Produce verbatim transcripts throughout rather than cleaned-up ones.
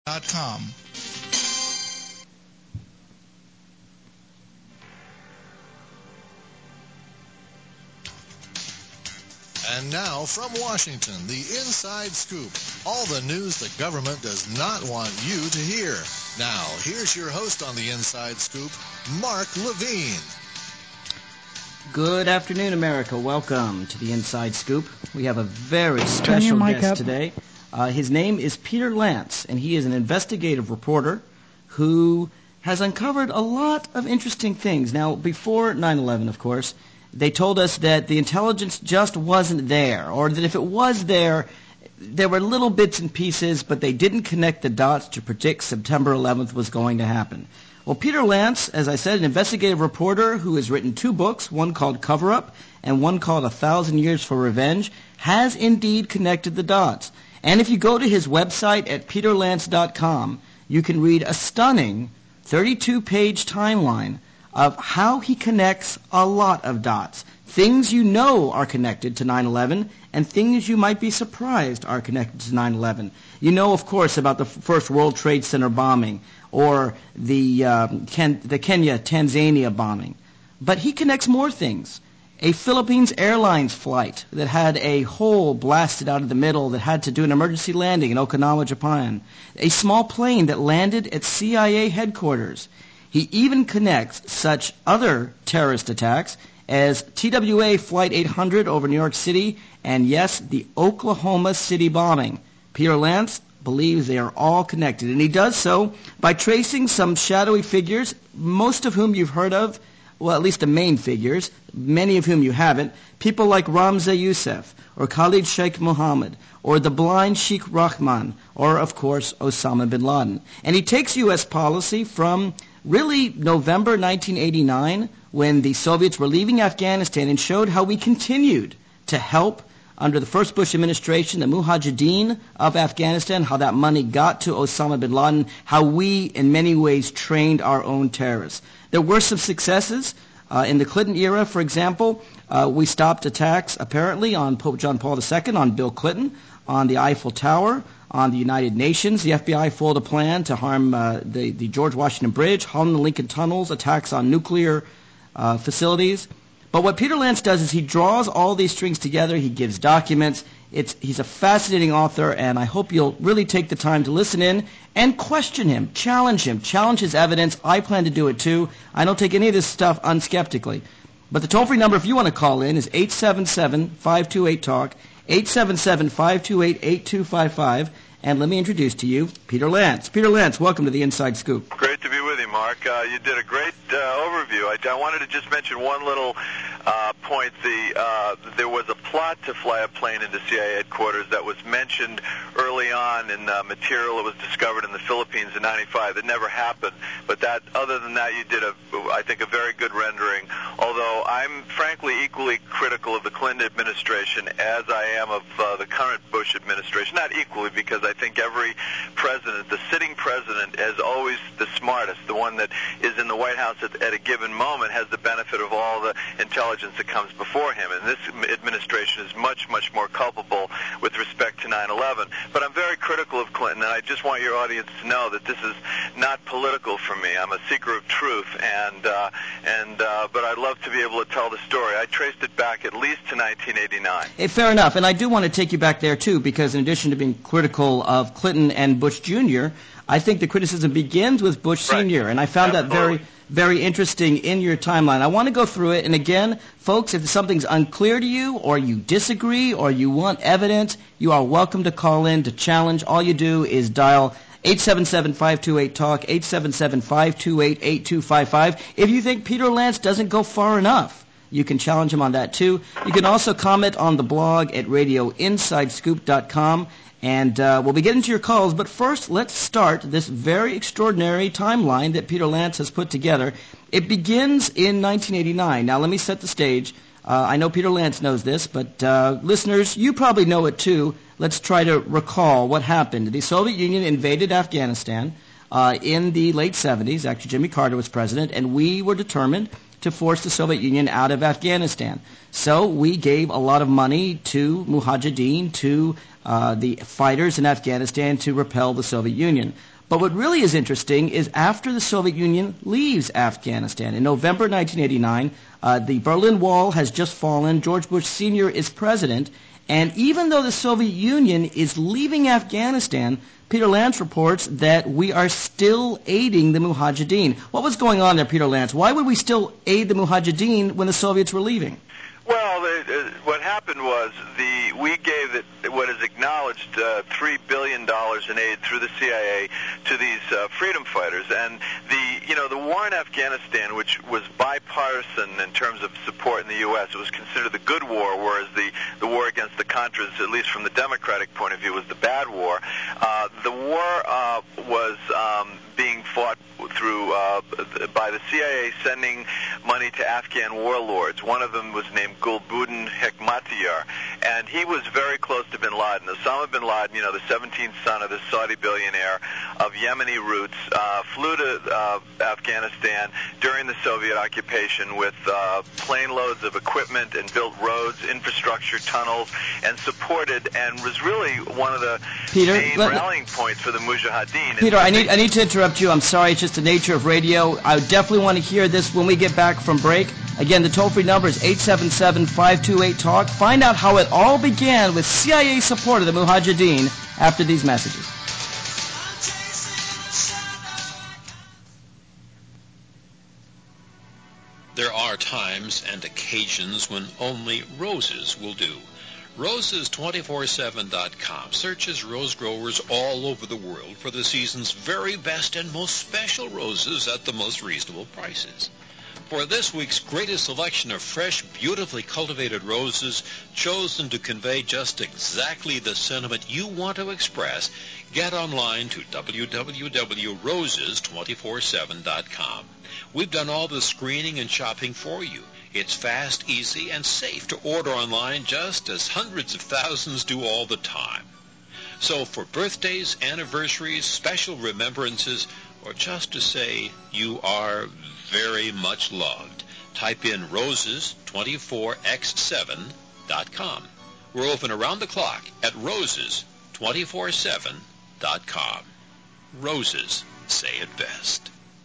dot com. And now from Washington, the Inside Scoop. All the news the government does not want you to hear. Now, here's your host on the Inside Scoop, Mark Levine. Good afternoon, America. Welcome to the Inside Scoop. We have a very special guest up. today. Uh, his name is Peter Lance, and he is an investigative reporter who has uncovered a lot of interesting things. Now, before nine eleven, of course, they told us that the intelligence just wasn't there, or that if it was there, there were little bits and pieces, but they didn't connect the dots to predict September eleventh was going to happen. Well, Peter Lance, as I said, an investigative reporter who has written two books, one called Cover Up and one called A Thousand Years for Revenge, has indeed connected the dots. And if you go to his website at peter lance dot com, you can read a stunning thirty-two page timeline of how he connects a lot of dots. Things you know are connected to nine eleven and things you might be surprised are connected to nine eleven. You know, of course, about the first World Trade Center bombing or the, uh, Ken- the Kenya-Tanzania bombing. But he connects more things. A Philippines Airlines flight that had a hole blasted out of the middle that had to do an emergency landing in Okinawa, Japan. A small plane that landed at C I A headquarters. He even connects such other terrorist attacks as T W A Flight eight hundred over New York City and, yes, the Oklahoma City bombing. Peter Lance believes they are all connected, and he does so by tracing some shadowy figures, most of whom you've heard of, well, at least the main figures, many of whom you haven't, people like Ramza Youssef, or Khalid Sheikh Mohammed, or the blind Sheikh Rahman, or, of course, Osama bin Laden. And he takes U S policy from really November nineteen eighty-nine, when the Soviets were leaving Afghanistan, and showed how we continued to help under the first Bush administration, the Mujahideen of Afghanistan, how that money got to Osama bin Laden, how we, in many ways, trained our own terrorists. There were some successes. Uh, in the Clinton era, for example, uh, we stopped attacks, apparently, on Pope John Paul the Second, on Bill Clinton, on the Eiffel Tower, on the United Nations. The F B I foiled a plan to harm uh, the, the George Washington Bridge, harm the Lincoln Tunnels, attacks on nuclear uh, facilities. But what Peter Lance does is he draws all these strings together. He gives documents. It's, he's a fascinating author, and I hope you'll really take the time to listen in and question him, challenge him, challenge his evidence. I plan to do it too. I don't take any of this stuff unskeptically. But the toll-free number, if you want to call in, is eight seven seven, five two eight, talk, eight seven seven, five two eight, eight two five five. And let me introduce to you Peter Lance. Peter Lance, welcome to the Inside Scoop. Great to be with you, Mark. Uh, you did a great uh, overview. I, I wanted to just mention one little uh, point. The uh, there was a plot to fly a plane into C I A headquarters that was mentioned early on in uh, material that was discovered in the Philippines in ninety-five. It never happened. But that, other than that, you did, a, I think, a very good rendering. Although I'm frankly equally critical of the Clinton administration as I am of uh, the current Bush administration. Not equally, because I think every president, the sitting president, is always the smartest. The one that is in the White House at, at a given moment has the benefit of all the intelligence that comes before him. And this administration is much, much more culpable with respect to nine eleven. But I'm very critical of Clinton, and I just want your audience to know that this is not political for me. I'm a seeker of truth, and uh, and uh, but I'd love to be able to tell the story. I traced it back at least to nineteen eighty-nine. Hey, fair enough, and I do want to take you back there too, because in addition to being critical of Clinton and Bush Junior, I think the criticism begins with Bush Right. Senior, and I found Absolutely. that very, very interesting in your timeline. I want to go through it, and again, folks, if something's unclear to you, or you disagree, or you want evidence, you are welcome to call in to challenge. All you do is dial eight seven seven, five two eight, talk, eight seven seven, five two eight, eight two five five. If you think Peter Lance doesn't go far enough, you can challenge him on that too. You can also comment on the blog at radio inside scoop dot com, and uh, we'll be getting to your calls. But first, let's start this very extraordinary timeline that Peter Lance has put together. It begins in nineteen eighty-nine. Now, let me set the stage. Uh, I know Peter Lance knows this, but uh, listeners, you probably know it too. Let's try to recall what happened. The Soviet Union invaded Afghanistan uh, in the late seventies. Actually, Jimmy Carter was president, and we were determined to force the Soviet Union out of Afghanistan. So we gave a lot of money to Mujahideen, to uh, the fighters in Afghanistan to repel the Soviet Union. But what really is interesting is after the Soviet Union leaves Afghanistan. In November nineteen eighty-nine, uh, the Berlin Wall has just fallen. George Bush Senior is president. And even though the Soviet Union is leaving Afghanistan, Peter Lance reports that we are still aiding the Mujahideen. What was going on there, Peter Lance? Why would we still aid the Mujahideen when the Soviets were leaving? Well, the, uh, what happened was the we gave it, what is acknowledged uh, three billion dollars in aid through the C I A to these uh, freedom fighters, and the you know the war in Afghanistan, which was bipartisan in terms of support in the U S, it was considered the good war, whereas the the war against the Contras, at least from the Democratic point of view, was the bad war. Uh, the war uh, was um, being fought through uh, by the C I A sending money to Afghan warlords. One of them was named Gulbuddin Hekmatyar, and he was very close to bin Laden. Osama bin Laden, you know, the seventeenth son of the Saudi billionaire of Yemeni roots, uh, flew to uh, Afghanistan during the Soviet occupation with uh, plane loads of equipment and built roads, infrastructure, tunnels, and supported and was really one of the Peter, main let, rallying points for the Mujahideen. Peter, I need I need to interrupt you. I'm sorry, it's just the nature of radio. I definitely want to hear this when we get back from break. Again, the toll-free number is eight seven seven, five two eight, talk. Find out how it all began with C I A support of the Mujahideen after these messages. There are times and occasions when only roses will do. Roses two four seven dot com searches rose growers all over the world for the season's very best and most special roses at the most reasonable prices. For this week's greatest selection of fresh, beautifully cultivated roses, chosen to convey just exactly the sentiment you want to express, get online to w w w dot roses two four seven dot com. We've done all the screening and shopping for you. It's fast, easy, and safe to order online just as hundreds of thousands do all the time. So for birthdays, anniversaries, special remembrances, or just to say you are very much loved, type in roses two four x seven dot com. We're open around the clock at roses two four seven dot com. Roses say it best.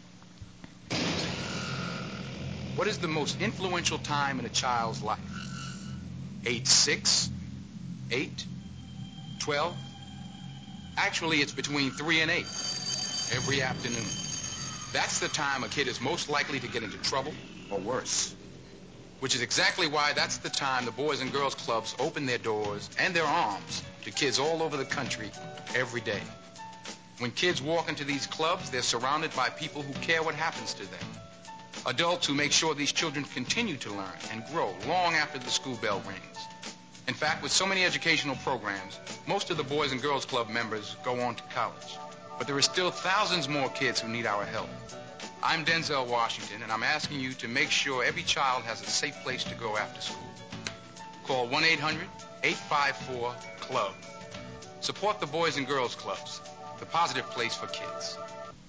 What is the most influential time in a child's life? Age six, eight, twelve? Actually, it's between three and eight every afternoon. That's the time a kid is most likely to get into trouble or worse. Which is exactly why that's the time the Boys and Girls Clubs open their doors and their arms to kids all over the country every day. When kids walk into these clubs, they're surrounded by people who care what happens to them. Adults who make sure these children continue to learn and grow long after the school bell rings. In fact, with so many educational programs, most of the Boys and Girls Club members go on to college. But there are still thousands more kids who need our help. I'm Denzel Washington, and I'm asking you to make sure every child has a safe place to go after school. Call one eight hundred, eight five four, club. Support the Boys and Girls Clubs, the positive place for kids.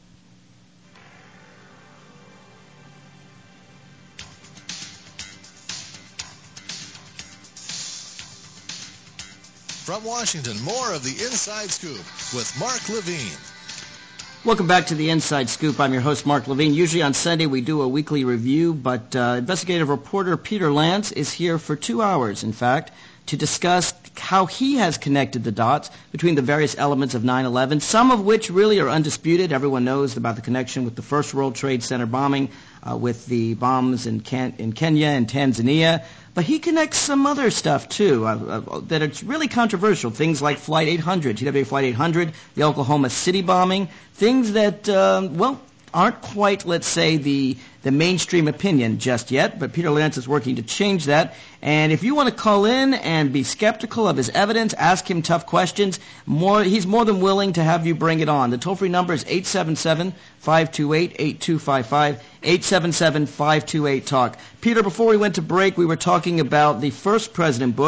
From Washington, more of the Inside Scoop with Mark Levine. Welcome back to the Inside Scoop. I'm your host, Mark Levine. Usually on Sunday we do a weekly review, but uh, investigative reporter Peter Lance is here for two hours, in fact, to discuss how he has connected the dots between the various elements of nine eleven, some of which really are undisputed. Everyone knows about the connection with the first World Trade Center bombing, uh, with the bombs in, Ken- in Kenya and Tanzania. But he connects some other stuff, too, uh, uh, that it's really controversial. Things like Flight eight hundred, T W A Flight eight hundred, the Oklahoma City bombing, things that, uh, well, aren't quite, let's say, the the mainstream opinion just yet, but Peter Lance is working to change that. And if you want to call in and be skeptical of his evidence, ask him tough questions, more he's more than willing to have you bring it on. The toll-free number is eight seven seven, five two eight, eight two five five, eight seven seven, five two eight, talk. Peter, before we went to break, we were talking about the first President Bush,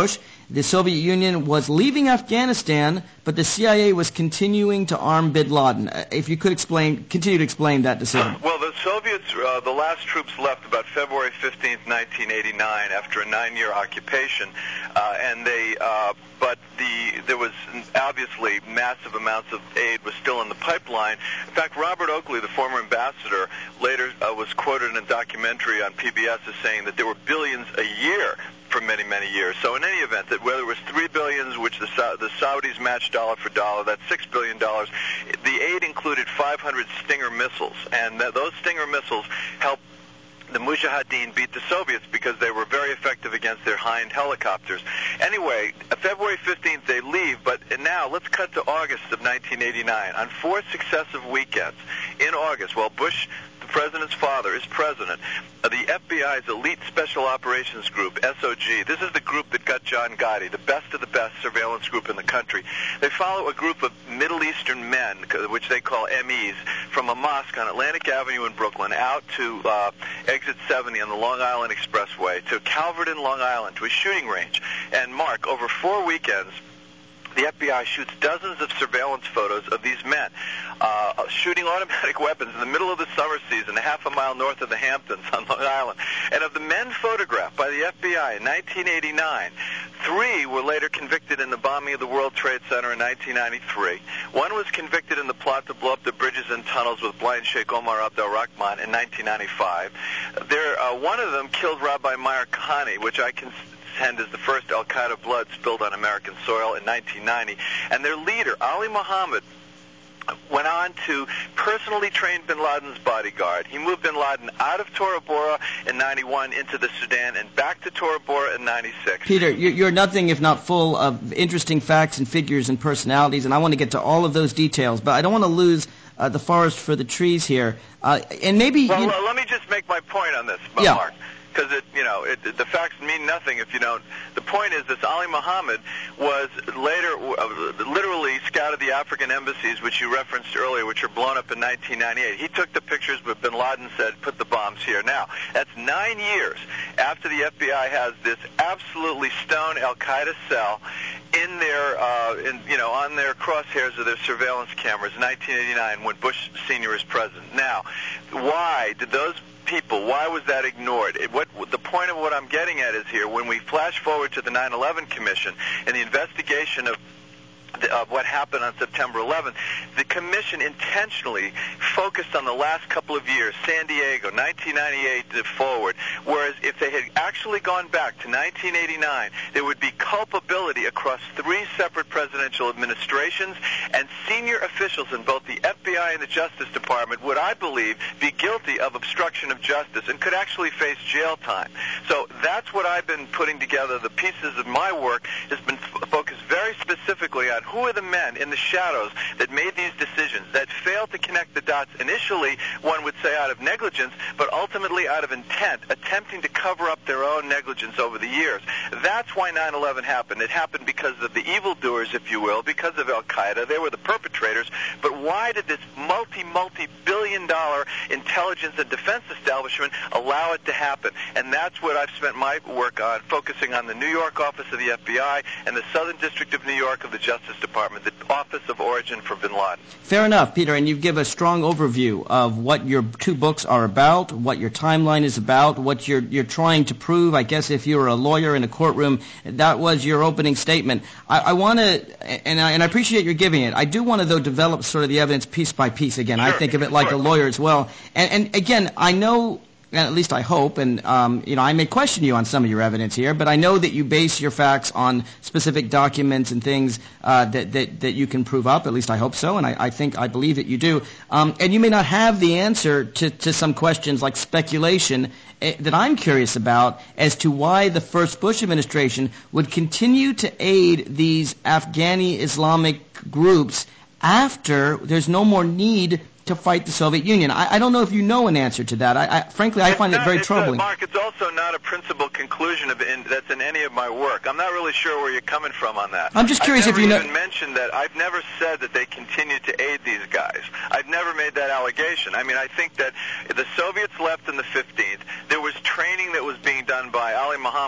the Soviet Union was leaving Afghanistan, but the C I A was continuing to arm bin Laden. Uh, if you could explain, continue to explain that decision. Well, the Soviets, uh, the last troops left about February fifteenth, nineteen eighty-nine, after a nine-year occupation, uh, and they, uh, but the there was obviously massive amounts of aid was still in the pipeline. In fact, Robert Oakley, the former ambassador, later uh, was quoted in a documentary on P B S as saying that there were billions a year for many, many years. So in any event, that whether it was three billions, which the, the Saudis matched dollar for dollar, that's six billion dollars. The aid included five hundred Stinger missiles, and th- those Stinger missiles helped the Mujahideen beat the Soviets because they were very effective against their Hind helicopters. Anyway, February fifteenth they leave, but now let's cut to August of nineteen eighty-nine. On four successive weekends in August, while Bush, the president's father, is president, uh, the F B I's Elite Special Operations Group, S O G, this is the group that got John Gotti, the best of the best surveillance group in the country. They follow a group of Middle Eastern men, which they call M Es, from a mosque on Atlantic Avenue in Brooklyn out to uh, exit seventy on the Long Island Expressway to Calverton, Long Island, to a shooting range. And Mark, over four weekends, the F B I shoots dozens of surveillance photos of these men uh, shooting automatic weapons in the middle of the summer season, a half a mile north of the Hamptons on Long Island. And of the men photographed by the F B I in nineteen eighty-nine, three were later convicted in the bombing of the World Trade Center in nineteen ninety-three. One was convicted in the plot to blow up the bridges and tunnels with blind Sheikh Omar Abdel Rahman in nineteen ninety-five. There, uh, one of them killed Rabbi Meir Kahane, which I can as the first al-Qaeda blood spilled on American soil in nineteen ninety. And their leader, Ali Muhammad, went on to personally train bin Laden's bodyguard. He moved bin Laden out of Tora Bora in ninety-one into the Sudan and back to Tora Bora in ninety-six. Peter, you're nothing if not full of interesting facts and figures and personalities, and I want to get to all of those details, but I don't want to lose uh, the forest for the trees here. Uh, and maybe... Well, you... well, let me just make my point on this, yeah. Mark. Because it, you know, it, the facts mean nothing if you don't. The point is that Ali Muhammad was later, uh, literally scouted the African embassies, which you referenced earlier, which were blown up in nineteen ninety-eight. He took the pictures, but bin Laden said, "Put the bombs here." Now, that's nine years after the F B I has this absolutely stone Al Qaeda cell in their, uh, in, you know, on their crosshairs of their surveillance cameras. nineteen eighty-nine, when Bush Senior is president. Now, why did those people, why was that ignored? It, what the point of what I'm getting at is here, when we flash forward to the nine eleven Commission and the investigation of of what happened on September eleventh, the commission intentionally focused on the last couple of years, San Diego, nineteen ninety-eight to forward, whereas if they had actually gone back to nineteen eighty-nine, there would be culpability across three separate presidential administrations, and senior officials in both the F B I and the Justice Department would, I believe, be guilty of obstruction of justice and could actually face jail time. So that's what I've been putting together. The pieces of my work has been f- focused very specifically on who are the men in the shadows that made these decisions, that failed to connect the dots initially, one would say out of negligence, but ultimately out of intent, attempting to cover up their own negligence over the years. That's why nine eleven happened. It happened because of the evildoers, if you will, because of al-Qaeda. They were the perpetrators. But why did this multi, multi-billion dollar intelligence and defense establishment allow it to happen? And that's what I've spent my work on, focusing on the New York office of the F B I and the Southern District of New York of the Justice Department, the office of origin for bin Laden. Fair enough, Peter, and you've given a strong overview of what your two books are about, what your timeline is about, what you're you're trying to prove. I guess if you were a lawyer in a courtroom, that was your opening statement. I, I want to, and I, and I appreciate your giving it. I do want to, though, develop sort of the evidence piece by piece again. Sure. I think of it like sure. a lawyer as well. And, and again, I know, at least I hope, and um, you know, I may question you on some of your evidence here, but I know that you base your facts on specific documents and things uh, that, that that you can prove up. At least I hope so, and I, I think I believe that you do. Um, and you may not have the answer to, to some questions like speculation uh, that I'm curious about as to why the first Bush administration would continue to aid these Afghani Islamic groups after there's no more need to fight the Soviet Union. I, I don't know if you know an answer to that. I, I frankly, I it's find not, it very it's troubling. A, Mark, it's also not a principal conclusion of in, that's in any of my work. I'm not really sure where you're coming from on that. I'm just curious I've if you know. I've never even mentioned that. I've never said that they continue to aid these guys. I've never made that allegation. I mean, I think that the Soviets left in the fifteenth. There was training that was being done by Ali Muhammad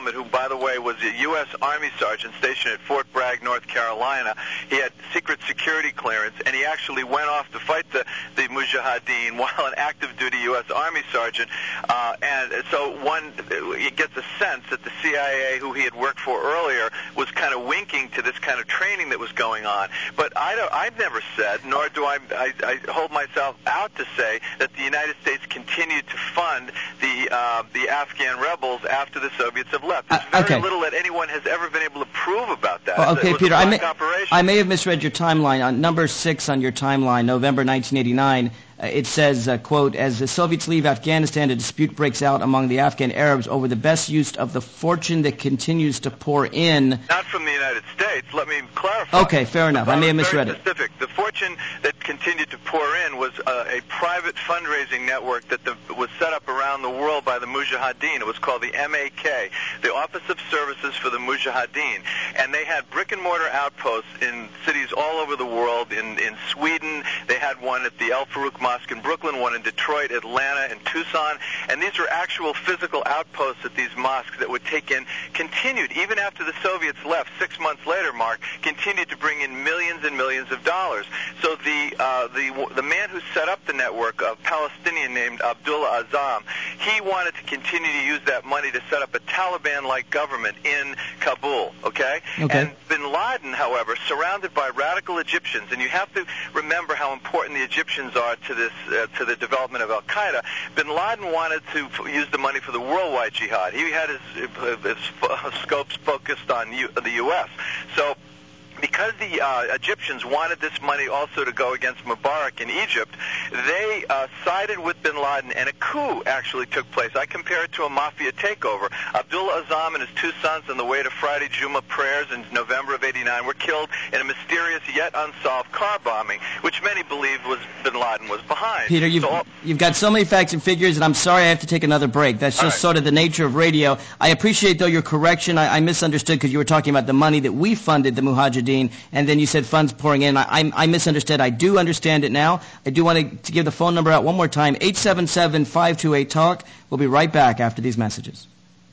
helmet, who, by the way, was a U S Army sergeant stationed at Fort Bragg, North Carolina. He had secret security clearance, and he actually went off to fight the, the Mujahideen while an active-duty U S Army sergeant. Uh, and so one it gets a sense that the C I A, who he had worked for earlier, was kind of winking to this kind of training that was going on. But I don't, I've never said, nor do I, I, I hold myself out to say, that the United States continued to fund the uh, the Afghan rebels after the Soviets have left. There's very uh, okay. little that anyone has ever been able to prove about that. Well, okay, it was Peter, a I may, operation. I may have misread your timeline. On number six on your timeline, November nineteen eighty-nine, uh, it says, uh, quote, as the Soviets leave Afghanistan, a dispute breaks out among the Afghan Arabs over the best use of the fortune that continues to pour in. Not from the United States. Let me clarify. Okay, fair enough. I may have misread very specific. It. The fortune that continued to pour in was uh, a private fundraising network that the, was set up around the world by the Mujahideen. It was called the M A K, the Office of Services for the Mujahideen. And they had brick-and-mortar outposts in cities all over the world. In, in Sweden, they had one at the El Farouk Mosque in Brooklyn, one in Detroit, Atlanta, and Tucson. And these were actual physical outposts at these mosques that would take in, continued, even after the Soviets left, six months later, Mark, continued to bring in millions and millions of dollars. So the uh, the the man who set up the network, a Palestinian named Abdullah Azzam, he wanted to continue to use that money to set up a Taliban-like government in Kabul, okay? Okay. And bin Laden, however, surrounded by radical Egyptians, and you have to remember how important the Egyptians are to this uh, to the development of Al-Qaeda. Bin Laden wanted to f- use the money for the worldwide jihad. He had his, his, his scopes focused on U- the U S. So because the uh, Egyptians wanted this money also to go against Mubarak in Egypt, they uh, sided with bin Laden, and a coup actually took place. I compare it to a mafia takeover. Abdullah Azzam and his two sons on the way to Friday Juma prayers in November of eighty-nine were killed in a mysterious yet unsolved car bombing, which many believed was bin Laden was behind. Peter, you've, so, you've got so many facts and figures, and I'm sorry I have to take another break. That's just right. sort of the nature of radio. I appreciate, though, your correction. I, I misunderstood because you were talking about the money that we funded the Mujahideen, and then you said funds pouring in. I, I, I misunderstood. I do understand it now. I do want to, to give the phone number out one more time, eight seven seven, five two eight, talk. We'll be right back after these messages.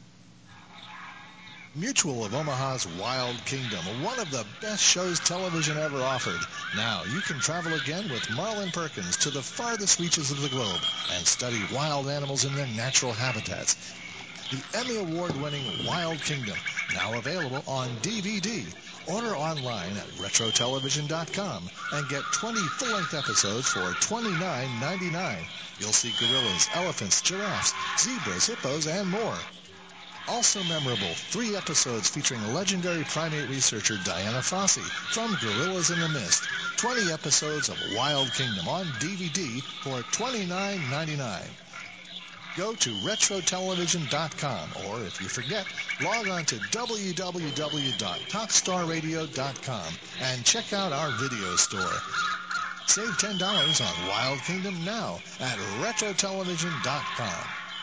Mutual of Omaha's Wild Kingdom, one of the best shows television ever offered. Now you can travel again with Marlin Perkins to the farthest reaches of the globe and study wild animals in their natural habitats. The Emmy Award-winning Wild Kingdom, now available on D V D. Order online at retro television dot com and get twenty full-length episodes for twenty-nine ninety-nine. You'll see gorillas, elephants, giraffes, zebras, hippos, and more. Also memorable, three episodes featuring legendary primate researcher Diana Fossey from Gorillas in the Mist. twenty episodes of Wild Kingdom on D V D for twenty-nine ninety-nine. Go to retro television dot com, or if you forget, log on to w w w dot talk star radio dot com and check out our video store. Save ten dollars on Wild Kingdom now at retro television dot com.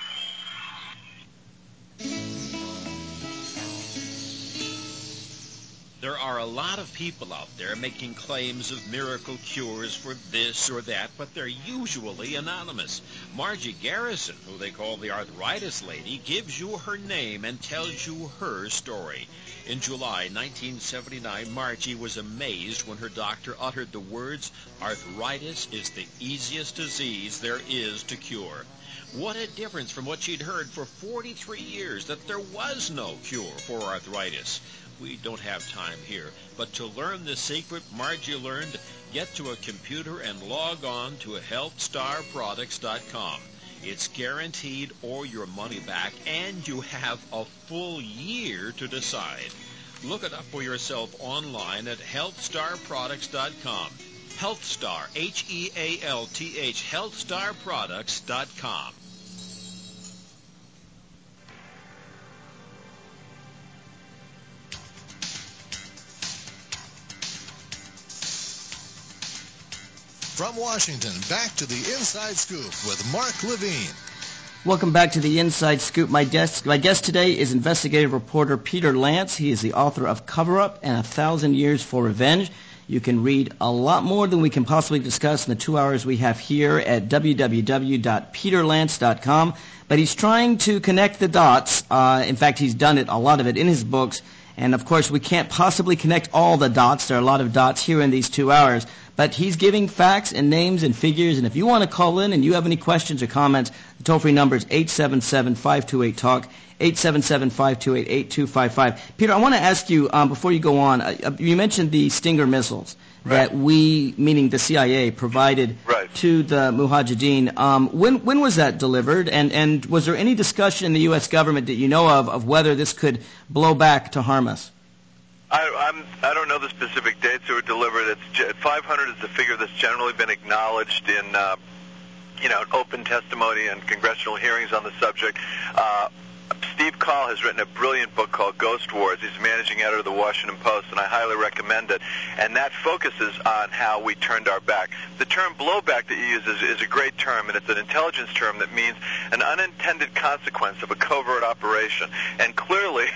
There are a lot of people out there making claims of miracle cures for this or that, but they're usually anonymous. Margie Garrison, who they call the Arthritis Lady, gives you her name and tells you her story. In July nineteen seventy-nine, Margie was amazed when her doctor uttered the words, "Arthritis is the easiest disease there is to cure." What a difference from what she'd heard for forty-three years, that there was no cure for arthritis. We don't have time here, but to learn the secret Margie learned, get to a computer and log on to health star products dot com. It's guaranteed or your money back, and you have a full year to decide. Look it up for yourself online at health star products dot com. HealthStar, H E A L T H, health star products dot com. From Washington, back to the Inside Scoop with Mark Levine. Welcome back to the Inside Scoop. My guest, my guest today is investigative reporter Peter Lance. He is the author of Cover Up and A Thousand Years for Revenge. You can read a lot more than we can possibly discuss in the two hours we have here at w w w dot peter lance dot com. But he's trying to connect the dots. Uh, in fact, he's done it, a lot of it, in his books. And, of course, we can't possibly connect all the dots. There are a lot of dots here in these two hours. But he's giving facts and names and figures. And if you want to call in and you have any questions or comments, the toll-free number is eight seven seven, five two eight, talk, eight seven seven, five two eight, eight two five five. Peter, I want to ask you, um, before you go on, uh, you mentioned the Stinger missiles right. that we, meaning the C I A, provided right. to the Mujahideen. Um, when, when was that delivered? And, and was there any discussion in the U S government that you know of of whether this could blow back to harm us? I, I'm, I don't know the specific dates that were delivered. It's, five hundred is the figure that's generally been acknowledged in, uh, you know, open testimony and congressional hearings on the subject. Uh, Steve Call has written a brilliant book called Ghost Wars. He's managing editor of the Washington Post, and I highly recommend it. And that focuses on how we turned our back. The term blowback that you use is, is a great term, and it's an intelligence term that means an unintended consequence of a covert operation. And clearly,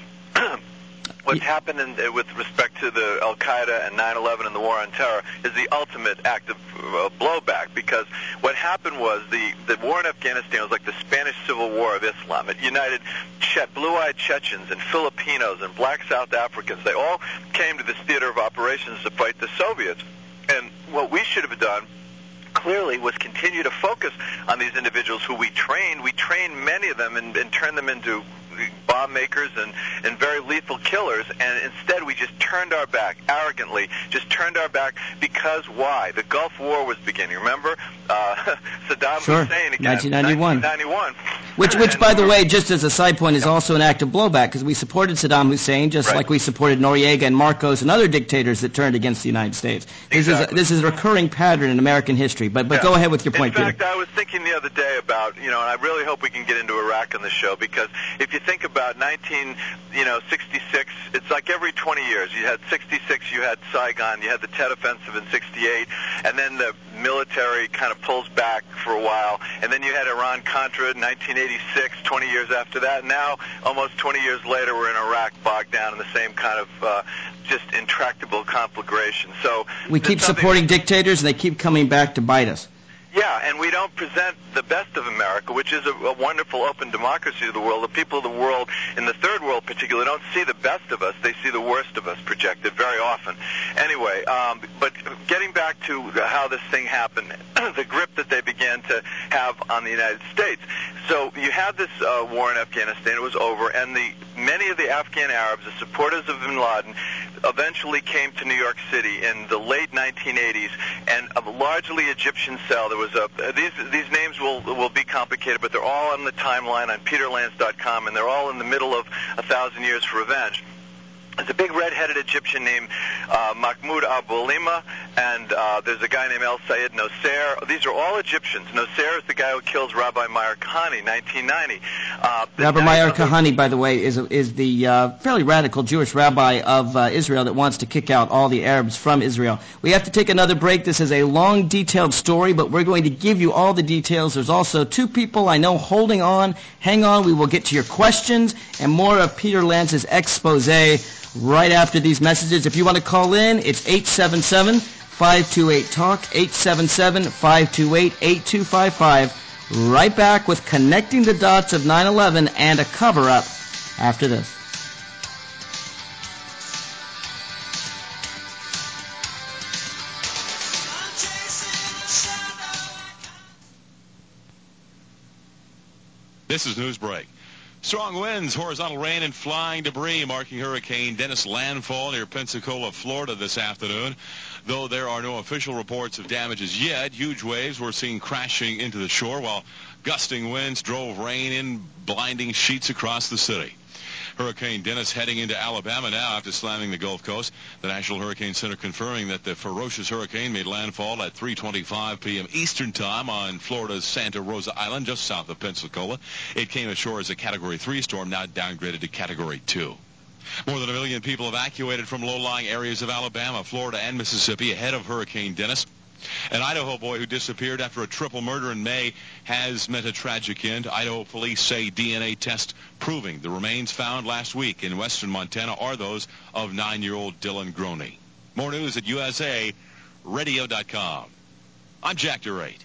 what's happened in, with respect to the Al-Qaeda and nine eleven and the war on terror is the ultimate act of uh, blowback, because what happened was the, the war in Afghanistan was like the Spanish Civil War of Islam. It united che- blue-eyed Chechens and Filipinos and black South Africans. They all came to this theater of operations to fight the Soviets. And what we should have done clearly was continue to focus on these individuals who we trained. We trained many of them and, and turned them into bomb makers and, and very lethal killers, and instead we just turned our back, arrogantly, just turned our back because why? The Gulf War was beginning. Remember? Uh, Saddam sure. Hussein again. nineteen ninety-one. nineteen ninety-one. Which, which by the way, just as a side point, is also an act of blowback, because we supported Saddam Hussein just right. like we supported Noriega and Marcos and other dictators that turned against the United States. This exactly. is a, this is a recurring pattern in American history. But but yeah. go ahead with your point, In fact, Peter. I was thinking the other day about, you know, and I really hope we can get into Iraq on the show, because if you think about nineteen, you know, sixty-six, it's like every twenty years. You had sixty-six, you had Saigon, you had the Tet Offensive in sixty-eight, and then the military kind of pulls back for a while, and then you had Iran-Contra in nineteen eighty-six, twenty years after that. Now, almost twenty years later, we're in Iraq, bogged down in the same kind of uh, just intractable conflagration. So we keep supporting dictators, and they keep coming back to bite us. Yeah, and we don't present the best of America, which is a, a wonderful open democracy of the world. The people of the world, in the third world particularly, don't see the best of us. They see the worst of us projected very often. Anyway, um, but getting back to how this thing happened, the grip that they began to have on the United States. So you had this uh, war in Afghanistan. It was over, and the many of the Afghan Arabs, the supporters of bin Laden, eventually came to New York City in the late nineteen eighties, and a largely Egyptian cell. There was a these these names will will be complicated, but they're all on the timeline on peter lance dot com, and they're all in the middle of A Thousand Years for Revenge. There's a big red-headed Egyptian named uh, Mahmoud Abouhalima, and uh, there's a guy named El Sayed Nosser. These are all Egyptians. Nosser is the guy who kills Rabbi Meir Kahane, nineteen ninety. Uh, Rabbi Meir Kahane, by the way, is is the uh, fairly radical Jewish rabbi of uh, Israel that wants to kick out all the Arabs from Israel. We have to take another break. This is a long, detailed story, but we're going to give you all the details. There's also two people I know holding on. Hang on. We will get to your questions and more of Peter Lance's expose right after these messages. If you want to call in, it's eight seven seven, five two eight, talk, eight seven seven, five two eight, eight two five five. Right back with Connecting the Dots of nine eleven and a cover-up after this. This is Newsbreak. Strong winds, horizontal rain, and flying debris marking Hurricane Dennis landfall near Pensacola, Florida this afternoon. Though there are no official reports of damages yet, huge waves were seen crashing into the shore, while gusting winds drove rain in blinding sheets across the city. Hurricane Dennis heading into Alabama now after slamming the Gulf Coast. The National Hurricane Center confirming that the ferocious hurricane made landfall at three twenty-five p.m. Eastern Time on Florida's Santa Rosa Island, just south of Pensacola. It came ashore as a Category three storm, now downgraded to Category two. More than a million people evacuated from low-lying areas of Alabama, Florida, and Mississippi ahead of Hurricane Dennis. An Idaho boy who disappeared after a triple murder in May has met a tragic end. Idaho police say D N A tests proving the remains found last week in western Montana are those of nine-year-old Dylan Groney. More news at U S A radio dot com. I'm Jack DeRate.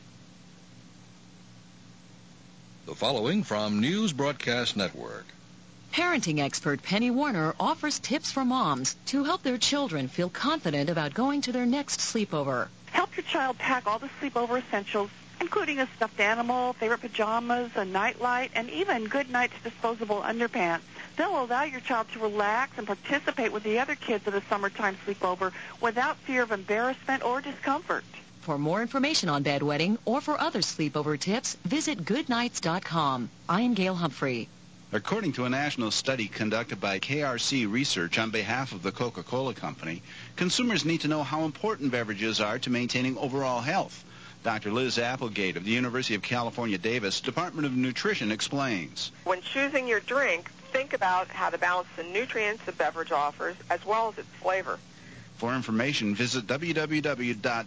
The following from News Broadcast Network. Parenting expert Penny Warner offers tips for moms to help their children feel confident about going to their next sleepover. Help your child pack all the sleepover essentials, including a stuffed animal, favorite pajamas, a nightlight, and even Good Night's disposable underpants. They'll allow your child to relax and participate with the other kids at a summertime sleepover without fear of embarrassment or discomfort. For more information on bedwetting or for other sleepover tips, visit good nights dot com. I am Gail Humphrey. According to a national study conducted by K R C Research on behalf of the Coca-Cola Company, consumers need to know how important beverages are to maintaining overall health. Doctor Liz Applegate of the University of California, Davis, Department of Nutrition explains. When choosing your drink, think about how to balance the nutrients the beverage offers as well as its flavor. For information, visit w w w dot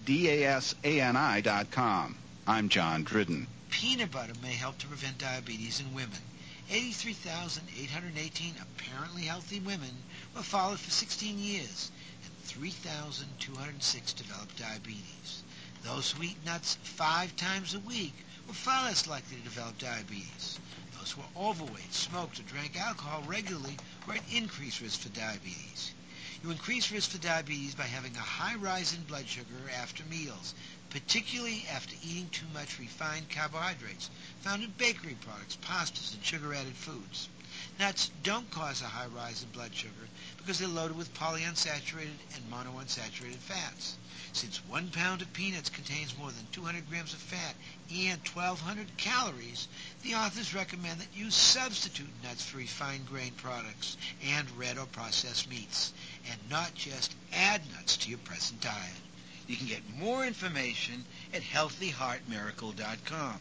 dasani dot com. I'm John Dridden. Peanut butter may help to prevent diabetes in women. eighty-three thousand eight hundred eighteen apparently healthy women were followed for sixteen years, and three thousand two hundred six developed diabetes. Those who eat nuts five times a week were far less likely to develop diabetes. Those who were overweight, smoked, or drank alcohol regularly were at increased risk for diabetes. You increase risk for diabetes by having a high rise in blood sugar after meals, particularly after eating too much refined carbohydrates found in bakery products, pastas, and sugar-added foods. Nuts don't cause a high rise in blood sugar because they're loaded with polyunsaturated and monounsaturated fats. Since one pound of peanuts contains more than two hundred grams of fat and twelve hundred calories, the authors recommend that you substitute nuts for refined grain products and red or processed meats, and not just add nuts to your present diet. You can get more information at healthy heart miracle dot com.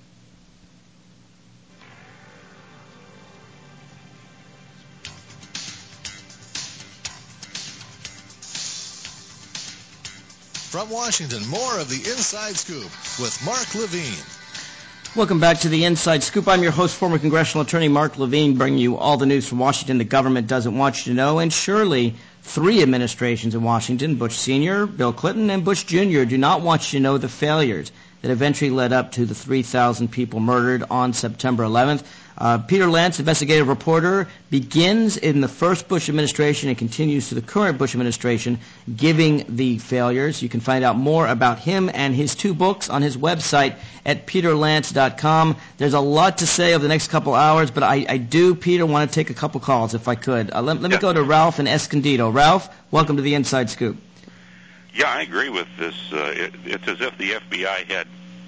From Washington, more of the Inside Scoop with Mark Levine. Welcome back to the Inside Scoop. I'm your host, former congressional attorney Mark Levine, bringing you all the news from Washington the government doesn't want you to know. And surely three administrations in Washington, Bush Senior, Bill Clinton, and Bush Junior, do not want you to know the failures that eventually led up to the three thousand people murdered on September eleventh. Uh, Peter Lance, investigative reporter, begins in the first Bush administration and continues to the current Bush administration, giving the failures. You can find out more about him and his two books on his website at peter lance dot com. There's a lot to say over the next couple hours, but I, I do, Peter, want to take a couple calls if I could. Uh, let let me yeah. go to Ralph in Escondido. Ralph, welcome to the Inside Scoop. Yeah, I agree with this. Uh, it, it's as if the F B I had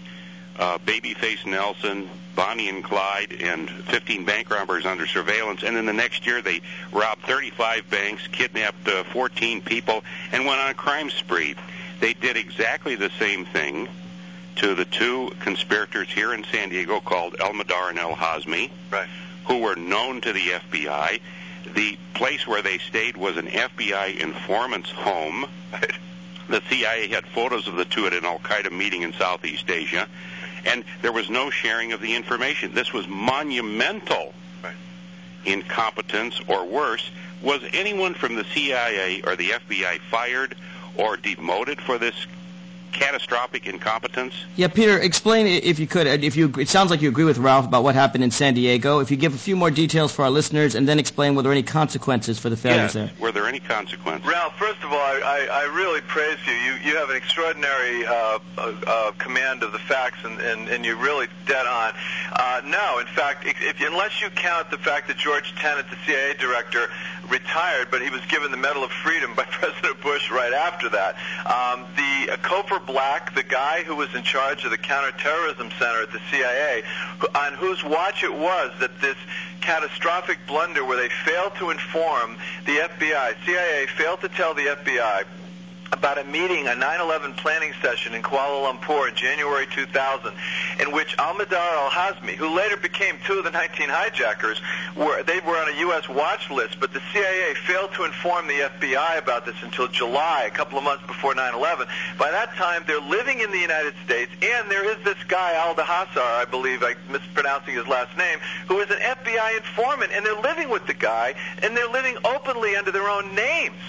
uh, Babyface Nelson, Bonnie and Clyde, and fifteen bank robbers under surveillance, and then the next year they robbed thirty-five banks, kidnapped uh, fourteen people, and went on a crime spree. They did exactly the same thing to the two conspirators here in San Diego called El Madar and El Hazmi, right, who were known to the F B I. The place where they stayed was an F B I informant's home. Right. The C I A had photos of the two at an Al-Qaeda meeting in Southeast Asia, and there was no sharing of the information. This was monumental right. incompetence, or worse. Was anyone from the C I A or the F B I fired or demoted for this catastrophic incompetence? Yeah, Peter, explain if you could. If you, it sounds like you agree with Ralph about what happened in San Diego. If you give a few more details for our listeners, and then explain were there any consequences for the failures yes. there. Were there any consequences? Ralph, first of all, I, I, I really praise you. You you have an extraordinary uh, uh, command of the facts, and, and, and you're really dead on. Uh, no, in fact, if, if, unless you count the fact that George Tenet, the C I A director, retired, but he was given the Medal of Freedom by President Bush right after that. Um, the uh, Cofer Black, the guy who was in charge of the counterterrorism center at the C I A, who, on whose watch it was that this catastrophic blunder where they failed to inform the F B I, C I A failed to tell the F B I about a meeting, a nine eleven planning session in Kuala Lumpur in January two thousand, in which Al-Madar al-Hazmi, who later became two of the nineteen hijackers, were they were on a U S watch list, but the C I A failed to inform the F B I about this until July, a couple of months before nine eleven. By that time, they're living in the United States, and there is this guy, Al-Dahassar, I believe, I'm mispronouncing his last name, who is an F B I informant, and they're living with the guy, and they're living openly under their own names.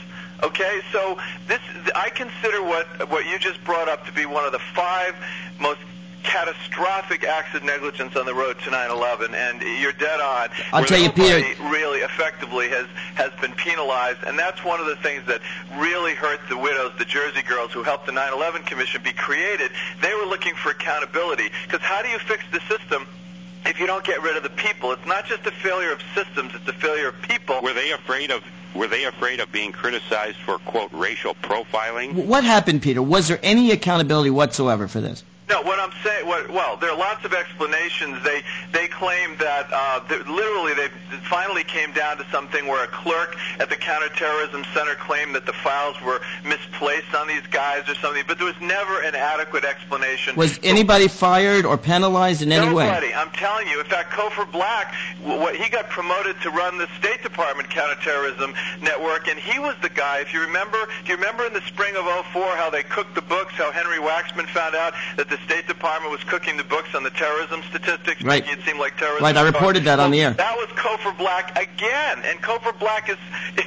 Okay, so this I consider what what you just brought up to be one of the five most catastrophic acts of negligence on the road to nine eleven, and you're dead on. I'll tell you, Nobody Peter, really effectively has has been penalized, and that's one of the things that really hurt the widows, the Jersey girls who helped the nine eleven Commission be created. They were looking for accountability, because how do you fix the system if you don't get rid of the people? It's not just a failure of systems, it's a failure of people. Were they afraid of Were they afraid of being criticized for, quote, racial profiling? What happened, Peter? Was there any accountability whatsoever for this? No, what I'm saying, what, well, there are lots of explanations. They they claim that uh, that literally they finally came down to something where a clerk at the Counterterrorism Center claimed that the files were misplaced on these guys or something, but there was never an adequate explanation. Was anybody fired or penalized in any way? Nobody. I'm telling you. In fact, Cofer Black, what, he got promoted to run the State Department Counterterrorism Network, and he was the guy, if you remember, do you remember in the spring of oh four how they cooked the books, how Henry Waxman found out that the State Department was cooking the books on the terrorism statistics, right. making it seem like terrorism. Right, I reported that well, on the air. That was Cofer Black again, and Cofer Black is,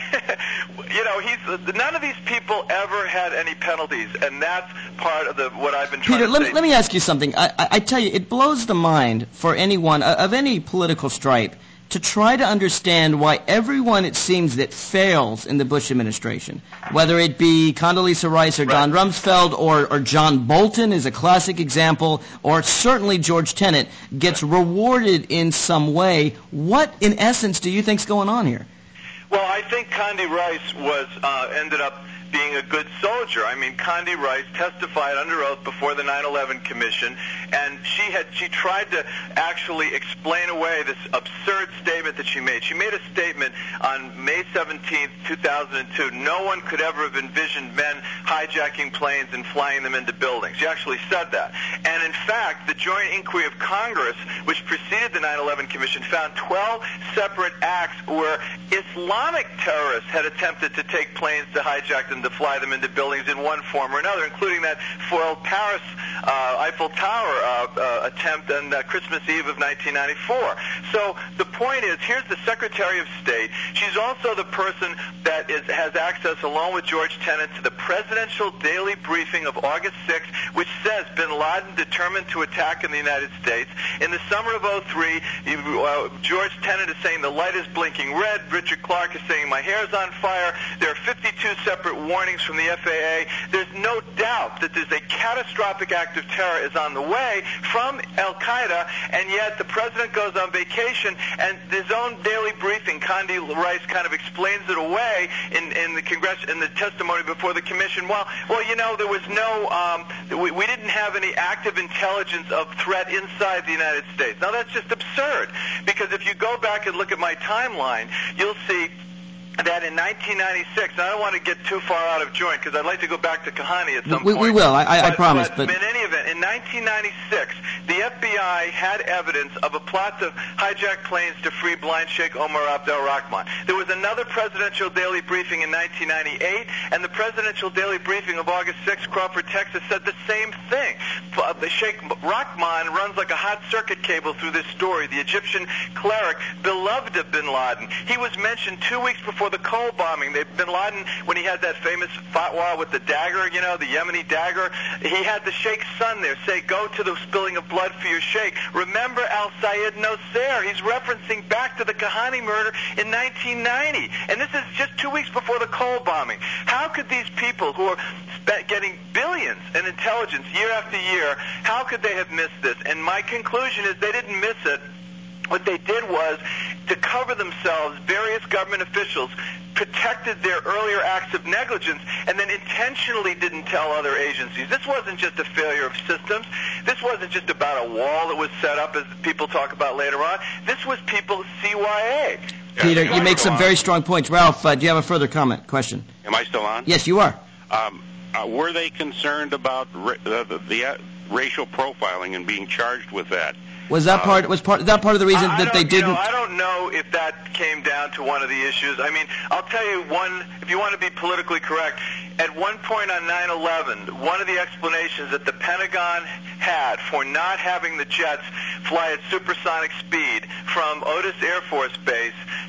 you know, he's none of these people ever had any penalties, and that's part of the what I've been trying Peter, to let say. me, let me ask you something. I, I, I tell you, it blows the mind for anyone uh, of any political stripe to try to understand why everyone, it seems, that fails in the Bush administration, whether it be Condoleezza Rice or right. Don Rumsfeld or, or John Bolton is a classic example, or certainly George Tenet, gets rewarded in some way. What, in essence, do you think's going on here? Well, I think Condi Rice was uh, ended up being a good soldier. I mean, Condi Rice testified under oath before the nine eleven Commission, and she had she tried to actually explain away this absurd statement that she made. She made a statement on May seventeenth, two thousand two. No one could ever have envisioned men hijacking planes and flying them into buildings. She actually said that. And in fact, the Joint Inquiry of Congress, which preceded the nine eleven Commission, found twelve separate acts where Islamic terrorists had attempted to take planes to hijack them to fly them into buildings in one form or another, including that foiled Paris uh, Eiffel Tower uh, uh, attempt on uh, Christmas Eve of nineteen ninety-four. So the point is, here's the Secretary of State. She's also the person that is, has access, along with George Tenet, to the Presidential Daily Briefing of August sixth, which says bin Laden determined to attack in the United States. In the summer of oh three, uh, George Tenet is saying the light is blinking red. Richard Clark is saying my hair's on fire. There are fifty-two separate warnings from the F A A. There's no doubt that there's a catastrophic act of terror is on the way from Al-Qaeda, and yet the president goes on vacation, and his own daily briefing, Condi Rice, kind of explains it away in, in the Congress, in the testimony before the commission. Well, well, you know, there was no, um, we, we didn't have any active intelligence of threat inside the United States. Now, that's just absurd, because if you go back and look at my timeline, you'll see that in nineteen ninety-six, and I don't want to get too far out of joint because I'd like to go back to Kahani at some we, point. We will, I, I, but, I promise. But, but in any event, in nineteen ninety-six, the F B I had evidence of a plot to hijack planes to free blind Sheikh Omar Abdel Rahman. There was another presidential daily briefing in nineteen ninety-eight, and the presidential daily briefing of August sixth, Crawford, Texas, said the same thing. The Sheikh Rahman runs like a hot circuit cable through this story. The Egyptian cleric, beloved of bin Laden, he was mentioned two weeks before the Cole bombing. They, bin Laden, when he had that famous fatwa with the dagger, you know, the Yemeni dagger, he had the Sheikh's son there say, go to the spilling of blood for your Sheikh. Remember Al-Sayed Nosair. He's referencing back to the Kahani murder in nineteen ninety. And this is just two weeks before the Cole bombing. How could these people who are getting billions in intelligence year after year, how could they have missed this? And my conclusion is they didn't miss it. What they did was, to cover themselves, various government officials protected their earlier acts of negligence and then intentionally didn't tell other agencies. This wasn't just a failure of systems. This wasn't just about a wall that was set up, as people talk about later on. This was people C Y A. Peter, you make some very strong points. Ralph, uh, do you have a further comment, question? Am I still on? Yes, you are. Um, uh, were they concerned about ra- uh, the, the uh, racial profiling and being charged with that? Was that part? Was part that part of the reason I, that I they didn't? You know, I don't know if that came down to one of the issues. I mean, I'll tell you one. If you want to be politically correct, at one point on nine eleven, one of the explanations that the Pentagon had for not having the jets fly at supersonic speed from Otis Air Force Base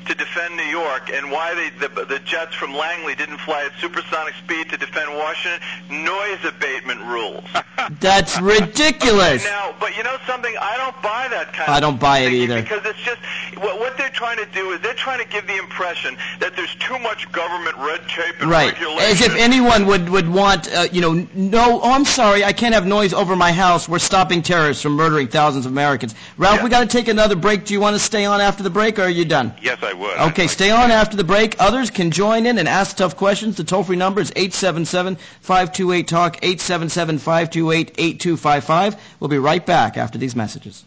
to defend New York, and why they, the, the jets from Langley didn't fly at supersonic speed to defend Washington? Noise abatement rules. That's ridiculous. Okay, now, but you know something? I don't buy that kind I of don't buy it thinking, either. because it's just what, what they're trying to do is they're trying to give the impression that there's too much government red tape and right. regulation. As if anyone would would want, uh, you know, no. Oh, I'm sorry, I can't have noise over my house. We're stopping terrorists from murdering thousands of Americans. Ralph, yeah. we got to take another break. Do you want to stay on after the break, or are you done? Yes, I would. Okay, like stay on after the break. Others can join in and ask tough questions. The toll-free number is eight seven seven, five two eight, talk, eight seven seven, five two eight, eight two five five. We'll be right back after these messages.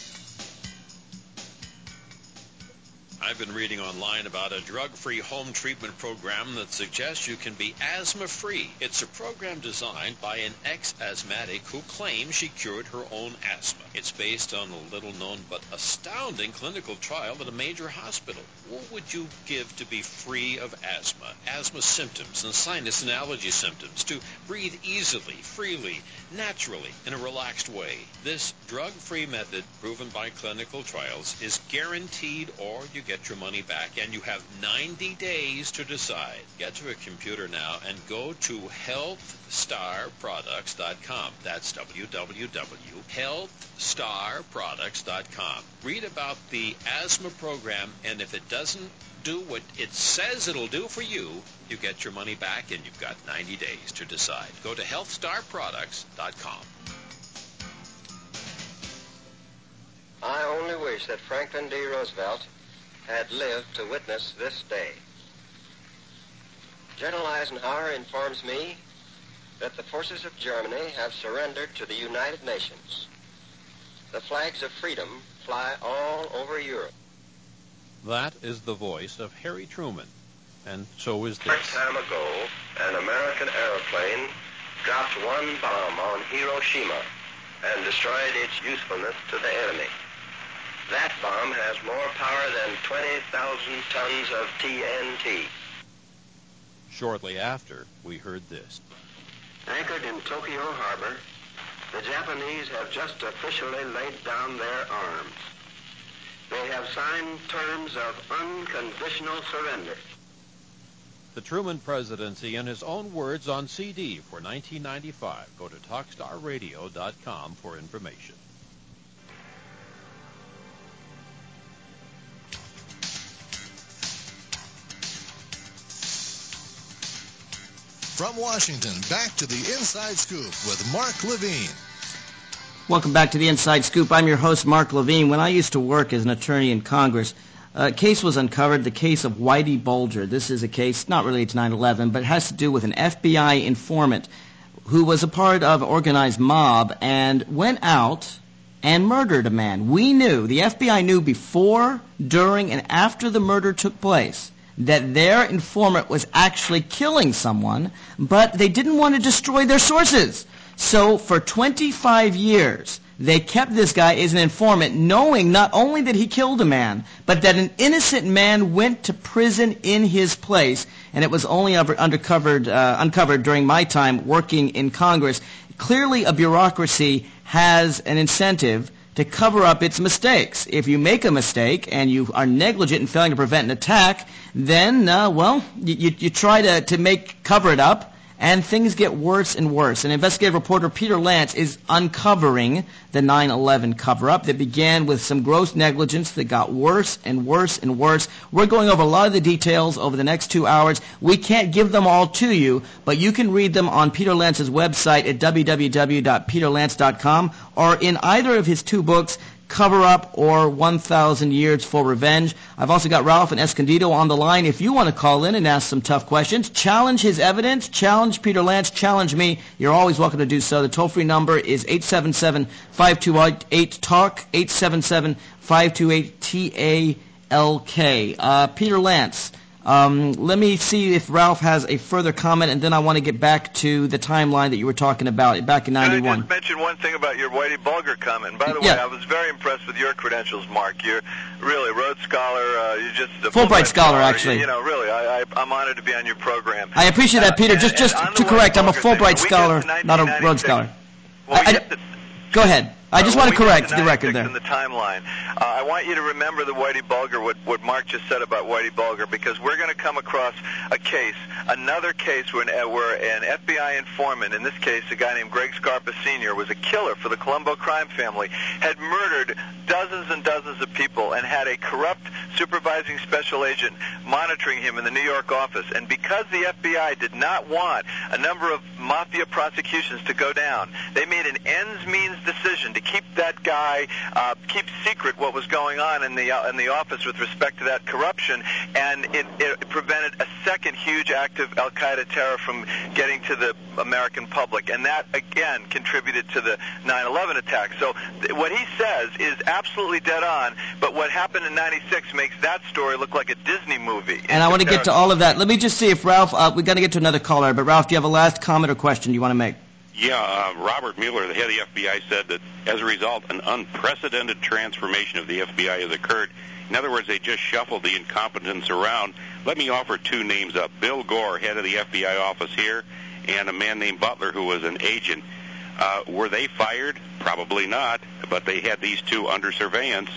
I've been reading online about a drug-free home treatment program that suggests you can be asthma-free. It's a program designed by an ex-asthmatic who claims she cured her own asthma. It's based on a little-known but astounding clinical trial at a major hospital. What would you give to be free of asthma, asthma symptoms, and sinus and allergy symptoms, to breathe easily, freely, naturally, in a relaxed way? This drug-free method, proven by clinical trials, is guaranteed, or you get your money back, and you have ninety days to decide. Get to a computer now and go to health star products dot com. That's w w w dot health star products dot com. Read about the asthma program, and if it doesn't do what it says it'll do for you, you get your money back, and you've got ninety days to decide. Go to health star products dot com. I only wish that Franklin D. Roosevelt had lived to witness this day. General Eisenhower informs me that the forces of Germany have surrendered to the United Nations. The flags of freedom fly all over Europe. That is the voice of Harry Truman, and so is A short this. time ago, an American airplane dropped one bomb on Hiroshima and destroyed its usefulness to the enemy. That bomb has more power than twenty thousand tons of T N T. Shortly after, we heard this. Anchored in Tokyo Harbor, the Japanese have just officially laid down their arms. They have signed terms of unconditional surrender. The Truman Presidency in his own words on C D for nineteen ninety-five. Go to talk star radio dot com for information. From Washington, back to the Inside Scoop with Mark Levine. Welcome back to the Inside Scoop. I'm your host, Mark Levine. When I used to work as an attorney in Congress, a case was uncovered, the case of Whitey Bulger. This is a case, not related to nine eleven, but it has to do with an F B I informant who was a part of an organized mob and went out and murdered a man. We knew, the F B I knew before, during, and after the murder took place that their informant was actually killing someone, but they didn't want to destroy their sources. So for twenty-five years, they kept this guy as an informant, knowing not only that he killed a man, but that an innocent man went to prison in his place. And it was only over, undercovered, uh, uncovered during my time working in Congress. Clearly, a bureaucracy has an incentive to cover up its mistakes. If you make a mistake and you are negligent in failing to prevent an attack, then, uh, well, you, you, you try to, to make cover it up, and things get worse and worse. And investigative reporter Peter Lance is uncovering the nine eleven cover-up that began with some gross negligence that got worse and worse and worse. We're going over a lot of the details over the next two hours. We can't give them all to you, but you can read them on Peter Lance's website at w w w dot peter lance dot com or in either of his two books, Cover Up or one thousand Years for Revenge. I've also got Ralph and Escondido on the line. If you want to call in and ask some tough questions, challenge his evidence, challenge Peter Lance, challenge me, you're always welcome to do so. The toll-free number is eight seven seven, five two eight, talk, eight seven seven, five two eight, T A L K. Uh, Peter Lance, Um, let me see if Ralph has a further comment, and then I want to get back to the timeline that you were talking about back in ninety-one. Can I just mention one thing about your Whitey Bulger comment? And by the yeah. way, I was very impressed with your credentials, Mark. You're really a Rhodes Scholar. Uh, you're just a Fulbright scholar, actually. You, you know, really, I, I, I'm honored to be on your program. I appreciate that, Peter. Uh, just and, just and to correct, I'm a Fulbright thing, scholar, not a Rhodes Scholar. Well, I, I, go ahead. I just Uh, want when to we get correct the record there. in the timeline, uh, I want you to remember the Whitey Bulger, what, what Mark just said about Whitey Bulger, because we're going to come across a case, another case where an, where an F B I informant, in this case a guy named Greg Scarpa Senior, was a killer for the Colombo crime family, had murdered dozens and dozens of people, and had a corrupt supervising special agent monitoring him in the New York office. And because the F B I did not want a number of mafia prosecutions to go down, they made an ends-means decision to keep that guy, uh, keep secret what was going on in the uh, in the office with respect to that corruption, and it, it prevented a second huge act of al-Qaeda terror from getting to the American public. And that, again, contributed to the nine eleven attack. So th- what he says is absolutely dead on, but what happened in ninety-six makes that story look like a Disney movie. And I want to get to all of that. Let me just see if Ralph, uh, we've got to get to another caller, but Ralph, do you have a last comment or question you want to make? Yeah, uh, Robert Mueller, the head of the F B I, said that as a result, an unprecedented transformation of the F B I has occurred. In other words, they just shuffled the incompetents around. Let me offer two names up. Bill Gore, head of the F B I office here, and a man named Butler, who was an agent. Uh, were they fired? Probably not, but they had these two under surveillance.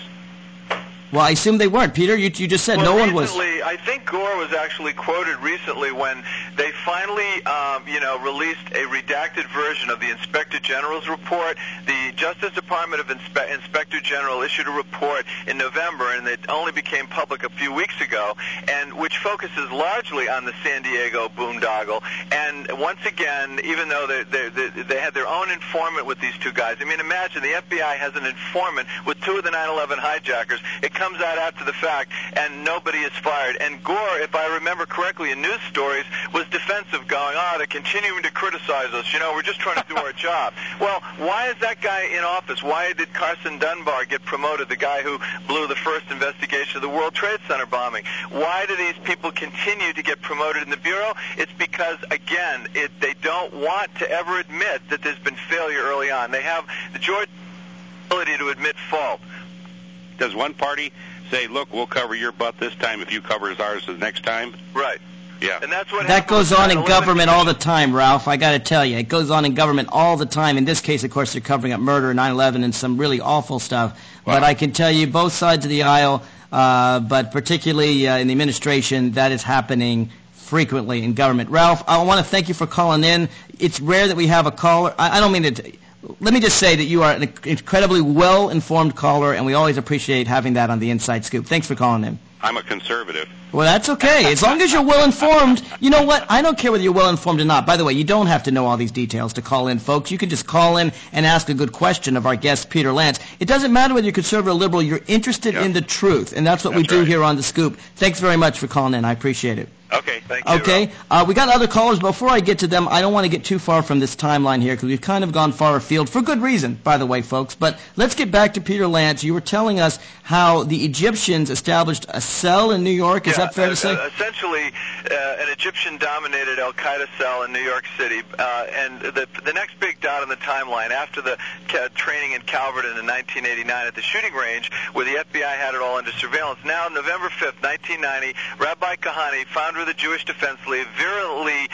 Well, I assume they weren't. Peter, you, you just said well, no one was. Recently, I think Gore was actually quoted recently when they finally, um, you know, released a redacted version of the Inspector General's report. The Justice Department of Inspe- Inspector General issued a report in November, and it only became public a few weeks ago, and which focuses largely on the San Diego boondoggle. And once again, even though they, they, they, they had their own informant with these two guys, I mean, imagine the F B I has an informant with two of the nine eleven hijackers. It comes out after the fact, and nobody is fired. And Gore, if I remember correctly in news stories, was defensive, going, oh, they're continuing to criticize us. You know, we're just trying to do our job. Well, why is that guy in office? Why did Carson Dunbar get promoted, the guy who blew the first investigation of the World Trade Center bombing? Why do these people continue to get promoted in the Bureau? It's because, again, it, they don't want to ever admit that there's been failure early on. They have the George ability to admit fault. Does one party say, look, we'll cover your butt this time if you cover ours the next time? Right. Yeah. And that's what that goes on in government all the time, Ralph. I got to tell you, it goes on in government all the time. In this case, of course, they're covering up murder, nine eleven, and some really awful stuff. Wow. But I can tell you, both sides of the aisle, uh, but particularly uh, in the administration, that is happening frequently in government. Ralph, I want to thank you for calling in. It's rare that we have a caller. I, I don't mean to. Let me just say that you are an incredibly well-informed caller, and we always appreciate having that on the Inside Scoop. Thanks for calling in. I'm a conservative. Well, that's okay. As long as you're well-informed. You know what? I don't care whether you're well-informed or not. By the way, you don't have to know all these details to call in, folks. You can just call in and ask a good question of our guest, Peter Lance. It doesn't matter whether you're conservative or liberal. You're interested yep. in the truth, and that's what that's we do right. here on The Scoop. Thanks very much for calling in. I appreciate it. Okay, thank you. Okay, uh, we got other callers. Before I get to them, I don't want to get too far from this timeline here because we've kind of gone far afield for good reason, by the way, folks. But let's get back to Peter Lance. You were telling us how the Egyptians established a cell in New York. Is yeah, that fair uh, to say? Uh, essentially, uh, an Egyptian-dominated al-Qaeda cell in New York City. Uh, and the, the next big dot on the timeline, after the ca- training in Calverton in nineteen eighty-nine at the shooting range, where the F B I had it all under surveillance. Now, November fifth, nineteen ninety, Rabbi Kahane, founder of the Jewish Defense League, virulently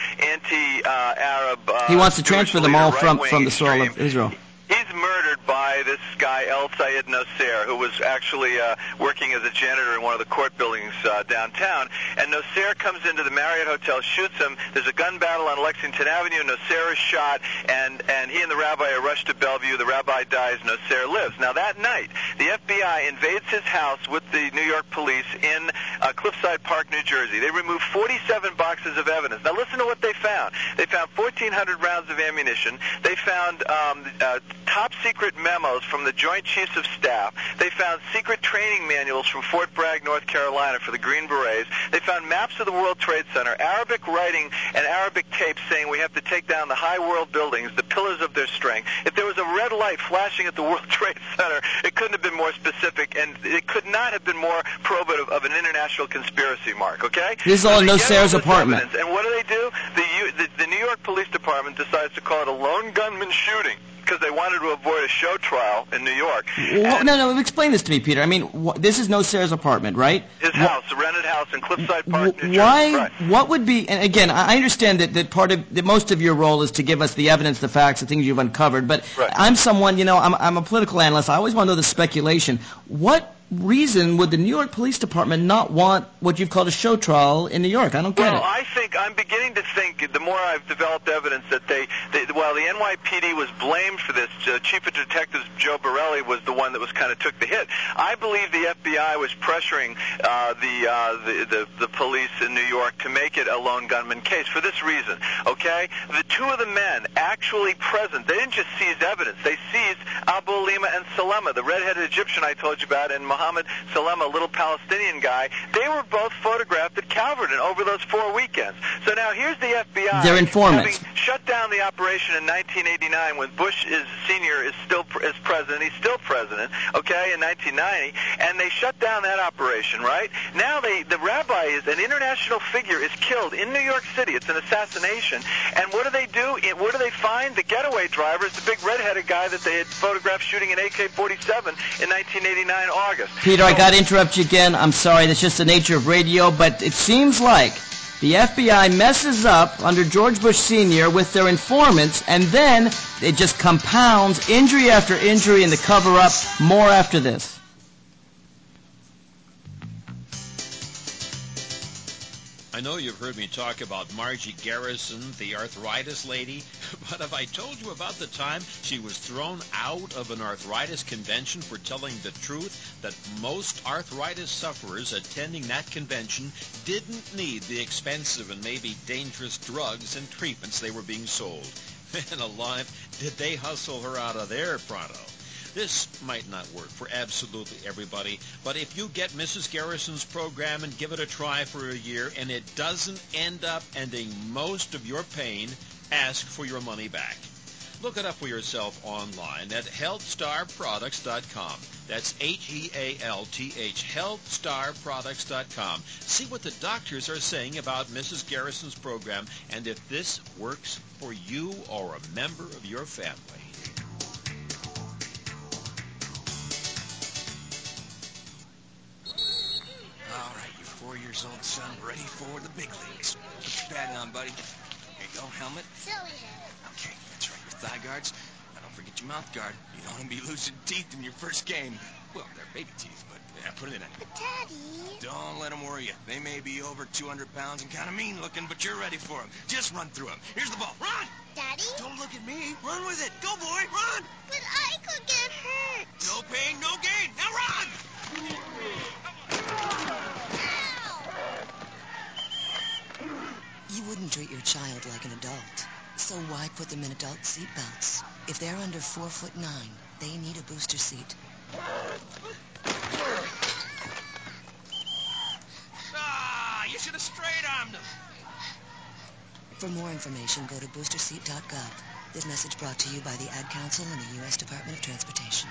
anti-Arab uh, he wants to Jewish transfer them leader, all from, right-wing from the soil extreme. of Israel. He's murdered by this guy, El Sayed Nosser, who was actually uh, working as a janitor in one of the court buildings uh, downtown. And Nosser comes into the Marriott Hotel, shoots him. There's a gun battle on Lexington Avenue. Nosser is shot, and, and he and the rabbi are rushed to Bellevue. The rabbi dies. Nosser lives. Now, that night, the F B I invades his house with the New York police in uh, Cliffside Park, New Jersey. They remove forty-seven boxes of evidence. Now, listen to what they found. They found fourteen hundred rounds of ammunition. They found um, uh, top-secret memos from the Joint Chiefs of Staff. They found secret training manuals from Fort Bragg, North Carolina for the Green Berets. They found maps of the World Trade Center, Arabic writing and Arabic tapes saying we have to take down the high world buildings, the pillars of their strength. If there was a red light flashing at the World Trade Center, it couldn't have been more specific, and it could not have been more probative of an international conspiracy, Mark, okay? This is all in Nosser's apartment. Evidence, and what do they do? The, the, the New York Police Department decides to call it a lone gunman shooting. because they wanted to avoid a show trial in New York. Well, no, no, explain this to me, Peter. I mean, wh- this is Nocer's apartment, right? His Wh- house, a rented house in Cliffside Park, New Jersey. Why? Right. What would be? And again, I understand that, that part of that most of your role is to give us the evidence, the facts, the things you've uncovered. But Right. I'm someone, you know, I'm, I'm a political analyst. I always want to know the speculation. What reason would the New York Police Department not want what you've called a show trial in New York? I don't get Well, it. I think I'm beginning to think the more I've developed evidence that they, they while the N Y P D was blamed for this, uh, Chief of Detectives Joe Borelli was the one that was kind of took the hit. I believe the F B I was pressuring uh, the, uh, the the the police in New York to make it a lone gunman case for this reason. Okay, the two of the men actually present. They didn't just seize evidence; they seized Abu Lima and Salema, the red-headed Egyptian I told you about, and Mohammed Salema, a little Palestinian guy. They were both photographed at Calverton over those four weekends. So now here's the F B I They're informants. having shut down the operation in nineteen eighty-nine when Bush is senior is still is president. He's still president, okay, in nineteen ninety, and they shut down that operation. Right now, they the rabbi is an international figure is killed in New York City. It's an assassination. And what do they do? It, what do they find? The getaway driver is the big red-headed guy that they had photographed shooting an A K forty-seven in nineteen eighty-nine August. Peter, I got to interrupt you again. I'm sorry. That's just the nature of radio. But it seems like the F B I messes up under George Bush Senior with their informants, and then it just compounds injury after injury in the cover-up. More after this. I know you've heard me talk about Margie Garrison, the arthritis lady, but have I told you about the time she was thrown out of an arthritis convention for telling the truth that most arthritis sufferers attending that convention didn't need the expensive and maybe dangerous drugs and treatments they were being sold? Man alive, did they hustle her out of there pronto. This might not work for absolutely everybody, but if you get Missus Garrison's program and give it a try for a year and it doesn't end up ending most of your pain, ask for your money back. Look it up for yourself online at health star products dot com. That's H E A L T H, health star products dot com. See what the doctors are saying about Missus Garrison's program and if this works for you or a member of your family. All right, your four-years-old son ready for the big leagues. Put your pad on, buddy. Here you go, helmet. Silly head. Okay, that's right, your thigh guards. Now don't forget your mouth guard. You don't want to be losing teeth in your first game. Well, they're baby teeth, but yeah, put it in. But Daddy... Don't let them worry you. They may be over two hundred pounds and kind of mean looking, but you're ready for them. Just run through them. Here's the ball. Run! Daddy? Don't look at me. Run with it. Go, boy. Run! But I could get hurt. No pain, no gain. Now run! You wouldn't treat your child like an adult, so why put them in adult seat belts? If they're under four foot nine, they need a booster seat. Ah, you should have straight-armed them. For more information, go to booster seat dot gov. This message brought to you by the Ad Council and the U S Department of Transportation.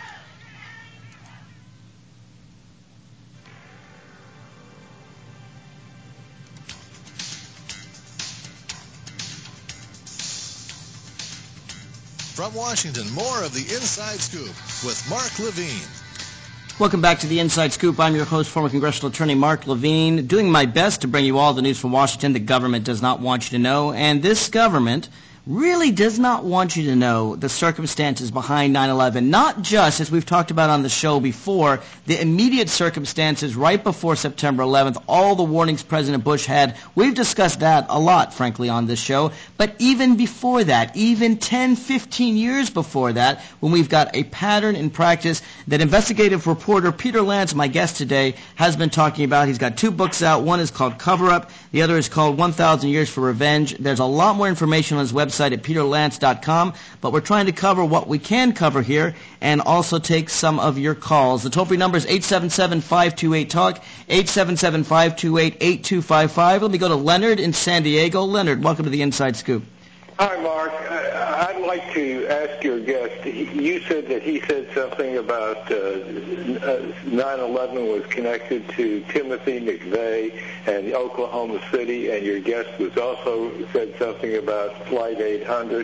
From Washington, more of the Inside Scoop with Mark Levine. Welcome back to the Inside Scoop. I'm your host, former congressional attorney Mark Levine, doing my best to bring you all the news from Washington the government does not want you to know. And this government really does not want you to know the circumstances behind nine eleven. Not just, as we've talked about on the show before, the immediate circumstances right before September eleventh, all the warnings President Bush had. We've discussed that a lot, frankly, on this show. But even before that, even ten, fifteen years before that, when we've got a pattern in practice that investigative reporter Peter Lance, my guest today, has been talking about. He's got two books out. One is called Cover Up. The other is called one thousand Years for Revenge. There's a lot more information on his website at peter lance dot com, but we're trying to cover what we can cover here and also take some of your calls. The toll-free number is eight seven seven, five two eight, talk, eight seven seven, five two eight, eight two five five. Let me go to Leonard in San Diego. Leonard, welcome to the Inside Scoop. Hi, Mark. I'd like to ask your guest, you said that he said something about uh, nine eleven was connected to Timothy McVeigh and Oklahoma City, and your guest was also said something about Flight eight hundred.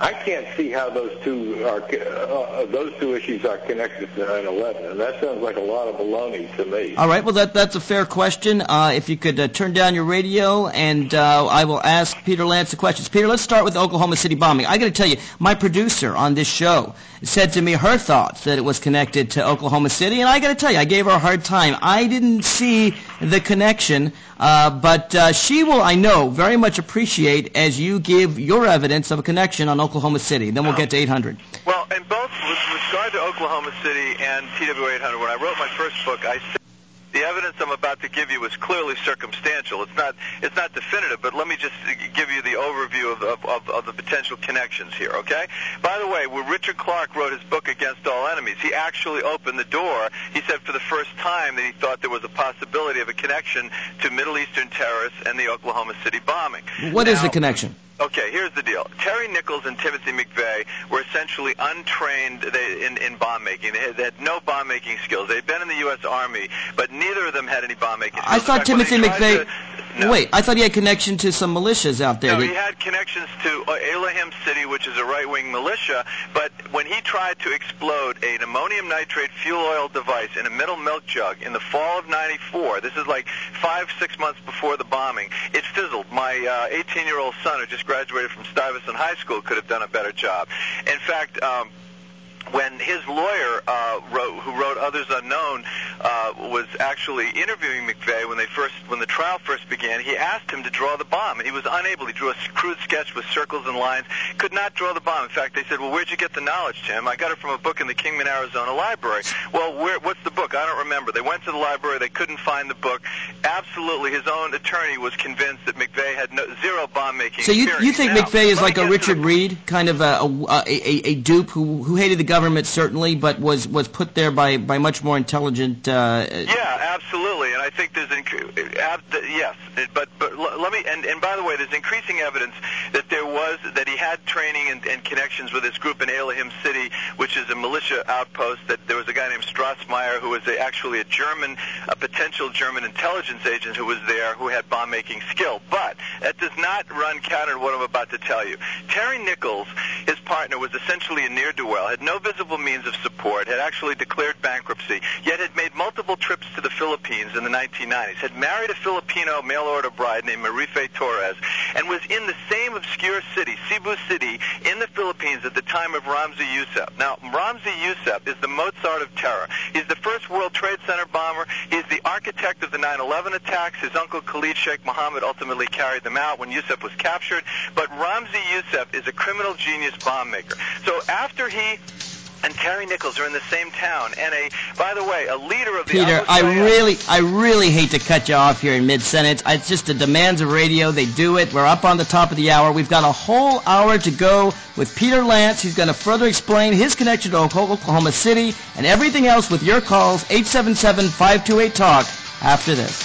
I can't see how those two are uh, those two issues are connected to nine eleven, and that sounds like a lot of baloney to me. All right, well, that that's a fair question. Uh, if you could uh, turn down your radio, and uh, I will ask Peter Lance the questions. Peter, let's start with the Oklahoma City bombing. I got to tell you, my producer on this show said to me her thoughts that it was connected to Oklahoma City, and I got to tell you, I gave her a hard time. I didn't see the connection, uh, but uh, she will, I know, very much appreciate as you give your evidence of a connection on Oklahoma City. Then we'll get to eight hundred. Well, in both with regard to Oklahoma City and T W eight hundred, when I wrote my first book, I said the evidence I'm about to give you is clearly circumstantial. It's not it's not definitive, but let me just give you the overview of, of, of, of the potential connections here, okay? By the way, when Richard Clarke wrote his book Against All Enemies, he actually opened the door. He said for the first time that he thought there was a possibility of a connection to Middle Eastern terrorists and the Oklahoma City bombing. What now, is the connection? Okay, here's the deal. Terry Nichols and Timothy McVeigh were essentially untrained they, in, in bomb making. They had, they had no bomb making skills. They'd been in the U S Army, but neither of them had any bomb making skills. I thought fact, Timothy McVeigh... To, no. Wait, I thought he had connection to some militias out there. No, he had connections to uh, Elohim City, which is a right-wing militia, but when he tried to explode an ammonium nitrate fuel oil device in a metal milk jug in the fall of ninety-four, this is like five, six months before the bombing, it fizzled. My uh, eighteen-year-old son, who just graduated from Stuyvesant High School, could have done a better job. In fact, um, when his lawyer, uh, wrote, who wrote Others Unknown, uh, was actually interviewing McVeigh when they first, when the trial first began, he asked him to draw the bomb, and he was unable. He drew a crude sketch with circles and lines, could not draw the bomb. In fact, they said, "Well, where'd you get the knowledge, Tim?" "I got it from a book in the Kingman, Arizona library." "Well, where, what's the book?" "I don't remember." They went to the library. They couldn't find the book. Absolutely, his own attorney was convinced that McVeigh had no, zero bomb-making So you experience. you think now, McVeigh is like a Richard the, Reed, kind of a, a, a, a dupe who, who hated the government, certainly, but was, was put there by, by much more intelligent... Uh, yeah, absolutely, and I think there's... Inc- ab- yes, but but l- let me... And, and by the way, there's increasing evidence that there was... that he had training and, and connections with this group in Elohim City, which is a militia outpost, that there was a guy named Strassmeyer who was a, actually a German, a potential German intelligence agent who was there who had bomb-making skill. But that does not run counter to what I'm about to tell you. Terry Nichols, his partner, was essentially a ne'er-do-well, had no visible means of support, had actually declared bankruptcy, yet had made multiple trips to the Philippines in the nineteen nineties, had married a Filipino mail-order bride named Marife Torres, and was in the same obscure city, Cebu City, in the Philippines at the time of Ramzi Youssef. Now, Ramzi Youssef is the Mozart of terror. He's the first World Trade Center bomber. He's the architect of the nine eleven attacks. His uncle Khalid Sheikh Mohammed ultimately carried them out when Youssef was captured. But Ramzi Youssef is a criminal genius bomb maker. So after he and Terry Nichols are in the same town, and a, by the way, a leader of the... Peter, I really, I really hate to cut you off here in mid-sentence. It's just the demands of radio. They do it. We're up on the top of the hour. We've got a whole hour to go with Peter Lance. He's going to further explain his connection to Oklahoma City and everything else with your calls, eight seven seven, five two eight, talk, after this.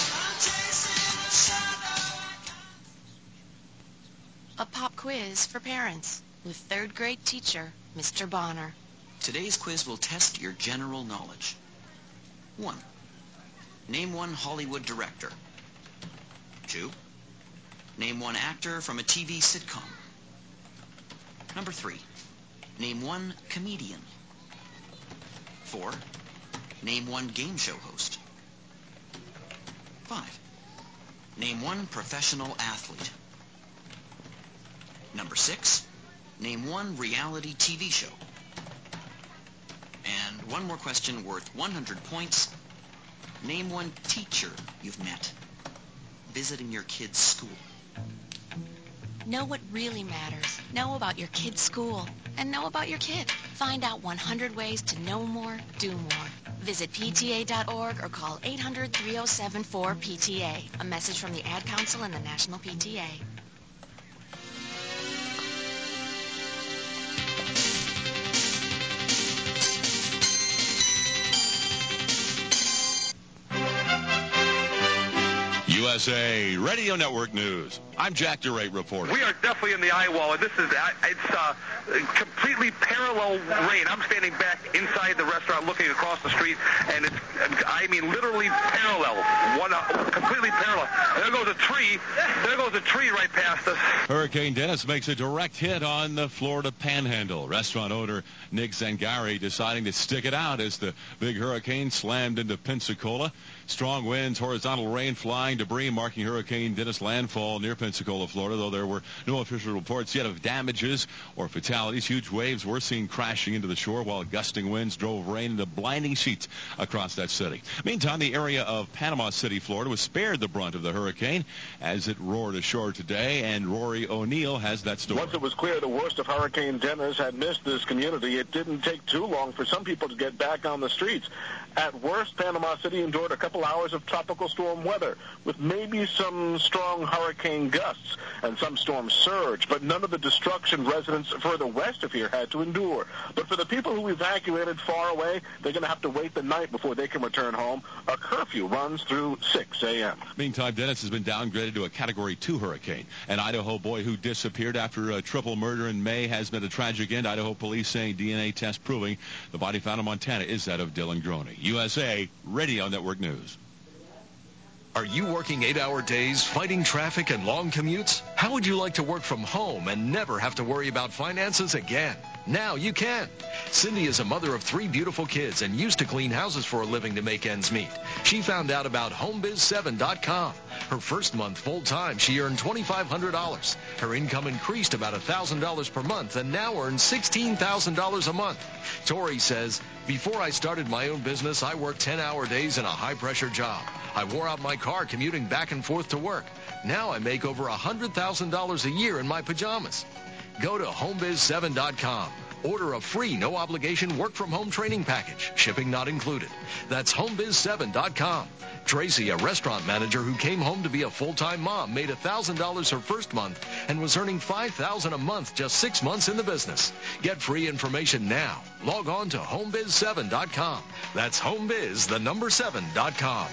A pop quiz for parents with third grade teacher, Mister Bonner. Today's quiz will test your general knowledge. One, name one Hollywood director. Two, name one actor from a T V sitcom. Number three, name one comedian. Four, name one game show host. Five, name one professional athlete. Number six, name one reality T V show. And one more question worth one hundred points. Name one teacher you've met visiting your kid's school. Know what really matters. Know about your kid's school. And know about your kid. Find out one hundred ways to know more, do more. Visit P T A dot org or call eight hundred, three oh seven, four, P T A. A message from the Ad Council and the National P T A. U S A Radio Network News. I'm Jack DeRate reporting. We are definitely in the eye wall, and this is it's uh, completely parallel rain. I'm standing back inside the restaurant looking across the street, and it's, I mean, literally parallel, one uh, completely parallel. And there goes a tree. There goes a tree right past us. Hurricane Dennis makes a direct hit on the Florida Panhandle. Restaurant owner Nick Zangari deciding to stick it out as the big hurricane slammed into Pensacola. Strong winds, horizontal rain, flying debris marking Hurricane Dennis landfall near Pensacola, Florida, though there were no official reports yet of damages or fatalities. Huge waves were seen crashing into the shore while gusting winds drove rain into blinding sheets across that city. Meantime, the area of Panama City, Florida, was spared the brunt of the hurricane as it roared ashore today, and Rory O'Neill has that story. Once it was clear the worst of Hurricane Dennis had missed this community, it didn't take too long for some people to get back on the streets. At worst, Panama City endured a couple hours of tropical storm weather with maybe some strong hurricane gusts and some storm surge, but none of the destruction residents further west of here had to endure. But for the people who evacuated far away, they're going to have to wait the night before they can return home. A curfew runs through six a.m. Meantime, Dennis has been downgraded to a Category two hurricane. An Idaho boy who disappeared after a triple murder in May has been a tragic end. Idaho police saying D N A test proving the body found in Montana is that of Dylan Groney. U S A Radio Network News. Are you working eight-hour days, fighting traffic and long commutes? How would you like to work from home and never have to worry about finances again? Now you can. Cindy is a mother of three beautiful kids and used to clean houses for a living to make ends meet. She found out about home biz seven dot com. Her first month full-time, she earned two thousand five hundred dollars. Her income increased about one thousand dollars per month and now earns sixteen thousand dollars a month. Tori says, before I started my own business, I worked ten-hour days in a high-pressure job. I wore out my car commuting back and forth to work. Now I make over one hundred thousand dollars a year in my pajamas. Go to home biz seven dot com. Order a free, no-obligation work-from-home training package. Shipping not included. That's home biz seven dot com. Tracy, a restaurant manager who came home to be a full-time mom, made one thousand dollars her first month and was earning five thousand dollars a month just six months in the business. Get free information now. Log on to home biz seven dot com. That's homebiz, the number seven dot com.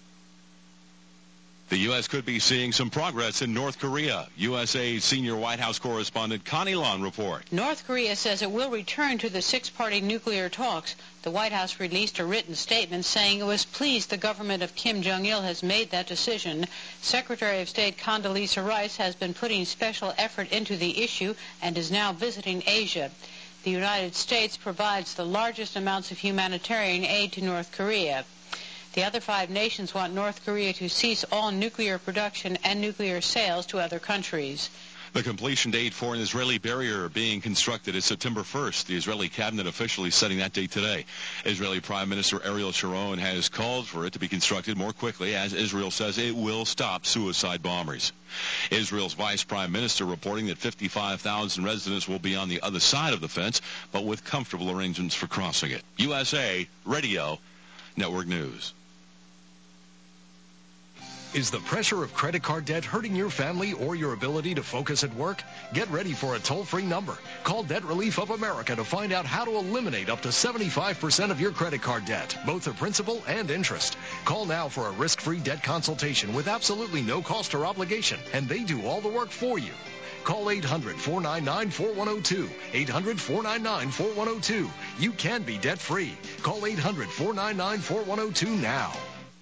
The U S could be seeing some progress in North Korea. U S A senior White House correspondent Connie Lon report. North Korea says it will return to the six-party nuclear talks. The White House released a written statement saying it was pleased the government of Kim Jong-il has made that decision. Secretary of State Condoleezza Rice has been putting special effort into the issue and is now visiting Asia. The United States provides the largest amounts of humanitarian aid to North Korea. The other five nations want North Korea to cease all nuclear production and nuclear sales to other countries. The completion date for an Israeli barrier being constructed is September first. The Israeli cabinet officially setting that date today. Israeli Prime Minister Ariel Sharon has called for it to be constructed more quickly, as Israel says it will stop suicide bombers. Israel's Vice Prime Minister reporting that fifty-five thousand residents will be on the other side of the fence, but with comfortable arrangements for crossing it. U S A Radio Network News. Is the pressure of credit card debt hurting your family or your ability to focus at work? Get ready for a toll-free number. Call Debt Relief of America to find out how to eliminate up to seventy-five percent of your credit card debt, both the principal and interest. Call now for a risk-free debt consultation with absolutely no cost or obligation, and they do all the work for you. Call eight hundred, four nine nine, four one zero two. eight hundred, four nine nine, four one zero two. You can be debt-free. Call eight hundred, four nine nine, four one zero two now.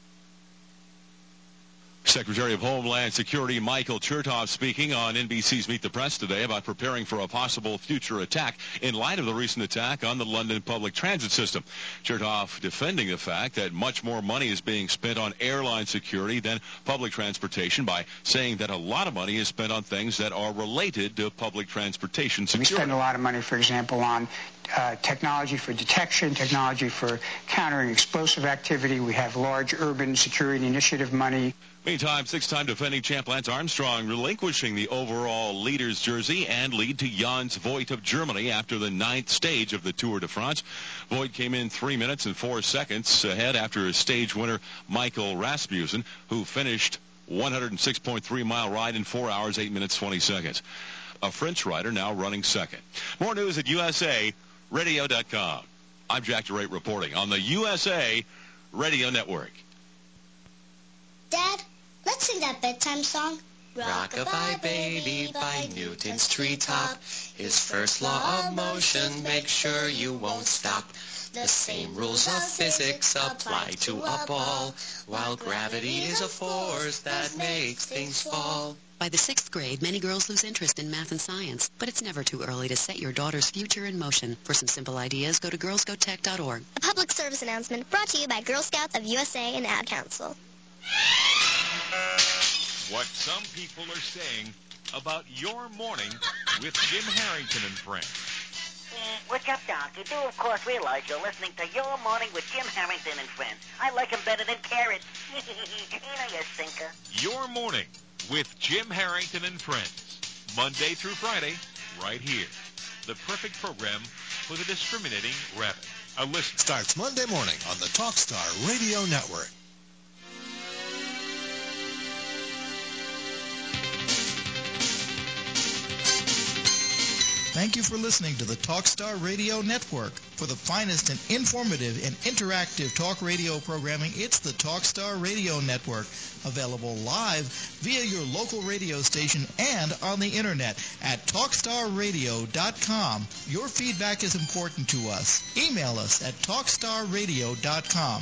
Secretary of Homeland Security Michael Chertoff speaking on N B C's Meet the Press today about preparing for a possible future attack in light of the recent attack on the London public transit system. Chertoff defending the fact that much more money is being spent on airline security than public transportation by saying that a lot of money is spent on things that are related to public transportation security. We spend a lot of money, for example, on uh, technology for detection, technology for countering explosive activity. We have large urban security initiative money. Meantime, six-time defending champ Lance Armstrong relinquishing the overall leader's jersey and lead to Jans Voigt of Germany after the ninth stage of the Tour de France. Voigt came in three minutes and four seconds ahead after stage winner Michael Rasmussen, who finished one hundred six point three mile ride in four hours, eight minutes, twenty seconds. A French rider now running second. More news at U S A radio dot com. I'm Jack DeRate reporting on the U S A Radio Network. Dad, let's sing that bedtime song. Rockabye Baby by Newton's treetop. His first law of motion, make sure you won't stop. The same rules of physics apply to a ball, while gravity is a force that makes things fall. By the sixth grade, many girls lose interest in math and science, but it's never too early to set your daughter's future in motion. For some simple ideas, go to girls go tech dot org. A public service announcement brought to you by Girl Scouts of U S A and Ad Council. What some people are saying about your morning with Jim Harrington and friends. Uh, what's up, Doc? You do, of course, realize you're listening to Your Morning with Jim Harrington and friends. I like him better than Carrot. You know, you stinker. Your Morning with Jim Harrington and friends. Monday through Friday, right here. The perfect program for the discriminating rabbit. A listen. Starts Monday morning on the Talkstar Radio Network. Thank you for listening to the Talkstar Radio Network. For the finest and informative and interactive talk radio programming, it's the Talkstar Radio Network. Available live via your local radio station and on the internet at talkstar radio dot com. Your feedback is important to us. Email us at talkstar radio dot com.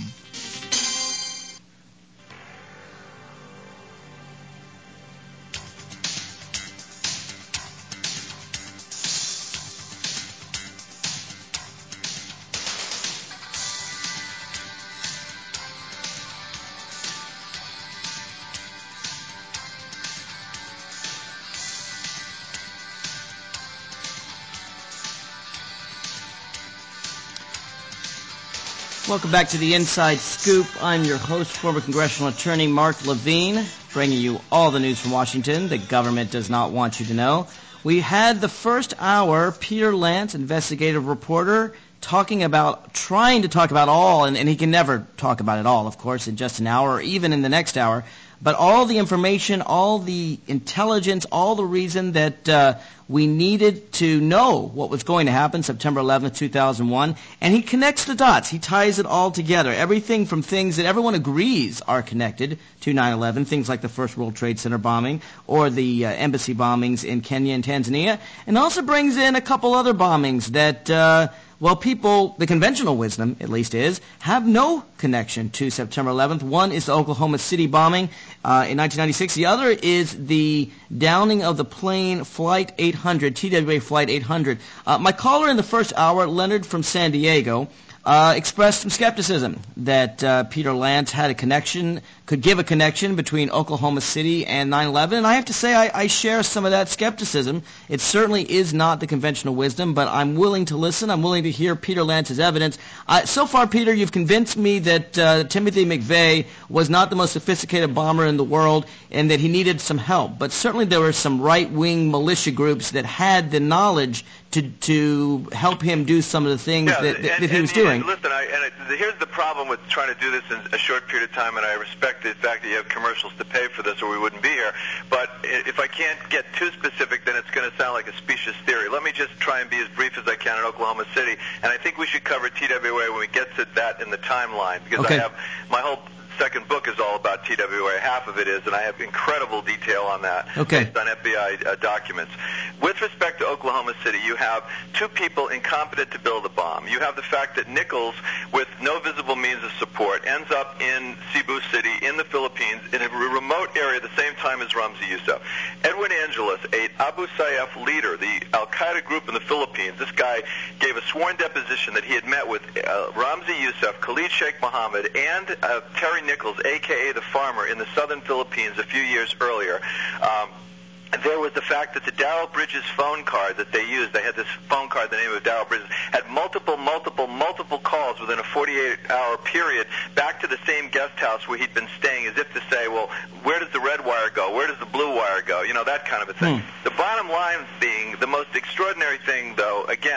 Welcome back to the Inside Scoop. I'm your host, former congressional attorney Mark Levine, bringing you all the news from Washington the government does not want you to know. We had the first hour, Peter Lance, investigative reporter, talking about, trying to talk about all, and, and he can never talk about it all, of course, in just an hour or even in the next hour, but all the information, all the intelligence, all the reason that uh, we needed to know what was going to happen September eleventh, two thousand one, and he connects the dots. He ties it all together. Everything from things that everyone agrees are connected to nine eleven, things like the first World Trade Center bombing or the uh, embassy bombings in Kenya and Tanzania, and also brings in a couple other bombings that, uh, well, people, the conventional wisdom, at least, is, have no connection to September eleventh. One is the Oklahoma City bombing uh, in nineteen ninety-six. The other is the downing of the plane Flight eight hundred, T W A Flight eight hundred. Uh, my caller in the first hour, Leonard from San Diego, uh, expressed some skepticism that uh, Peter Lance had a connection, could give a connection between Oklahoma City and nine eleven. And I have to say I, I share some of that skepticism. It certainly is not the conventional wisdom, but I'm willing to listen. I'm willing to hear Peter Lance's evidence. Uh, so far, Peter, you've convinced me that uh, Timothy McVeigh was not the most sophisticated bomber in the world and that he needed some help. But certainly there were some right-wing militia groups that had the knowledge to to help him do some of the things yeah, that, that, and, that he and, was doing. And listen, I, and it, here's the problem with trying to do this in a short period of time, and I respect the fact that you have commercials to pay for this or we wouldn't be here. But if I can't get too specific, then it's going to sound like a specious theory. Let me just try and be as brief as I can in Oklahoma City, and I think we should cover T W A when we get to that in the timeline, because okay. I have my whole second book is all about T W A. Half of it is, and I have incredible detail on that okay. based on F B I uh, documents. With respect to Oklahoma City, you have two people incompetent to build a bomb. You have the fact that Nichols, with no visible means of support, ends up in Cebu City in the Philippines in a remote area at the same time as Ramzi Youssef. Edwin Angeles, a Abu Sayyaf leader, the Al-Qaeda group in the Philippines, this guy gave a sworn deposition that he had met with uh, Ramzi Youssef, Khalid Sheikh Mohammed, and uh, Terry Nichols, a k a the farmer, in the southern Philippines a few years earlier. Um, There was the fact that the Darrell Bridges phone card that they used, they had this phone card, the name of Darrell Bridges, had multiple, multiple, multiple calls within a forty-eight hour period back to the same guest house where he'd been staying, as if to say, well, where does the red wire go? Where does the blue wire go? You know, that kind of a thing. Hmm. The bottom line being, the most extraordinary thing, though, again,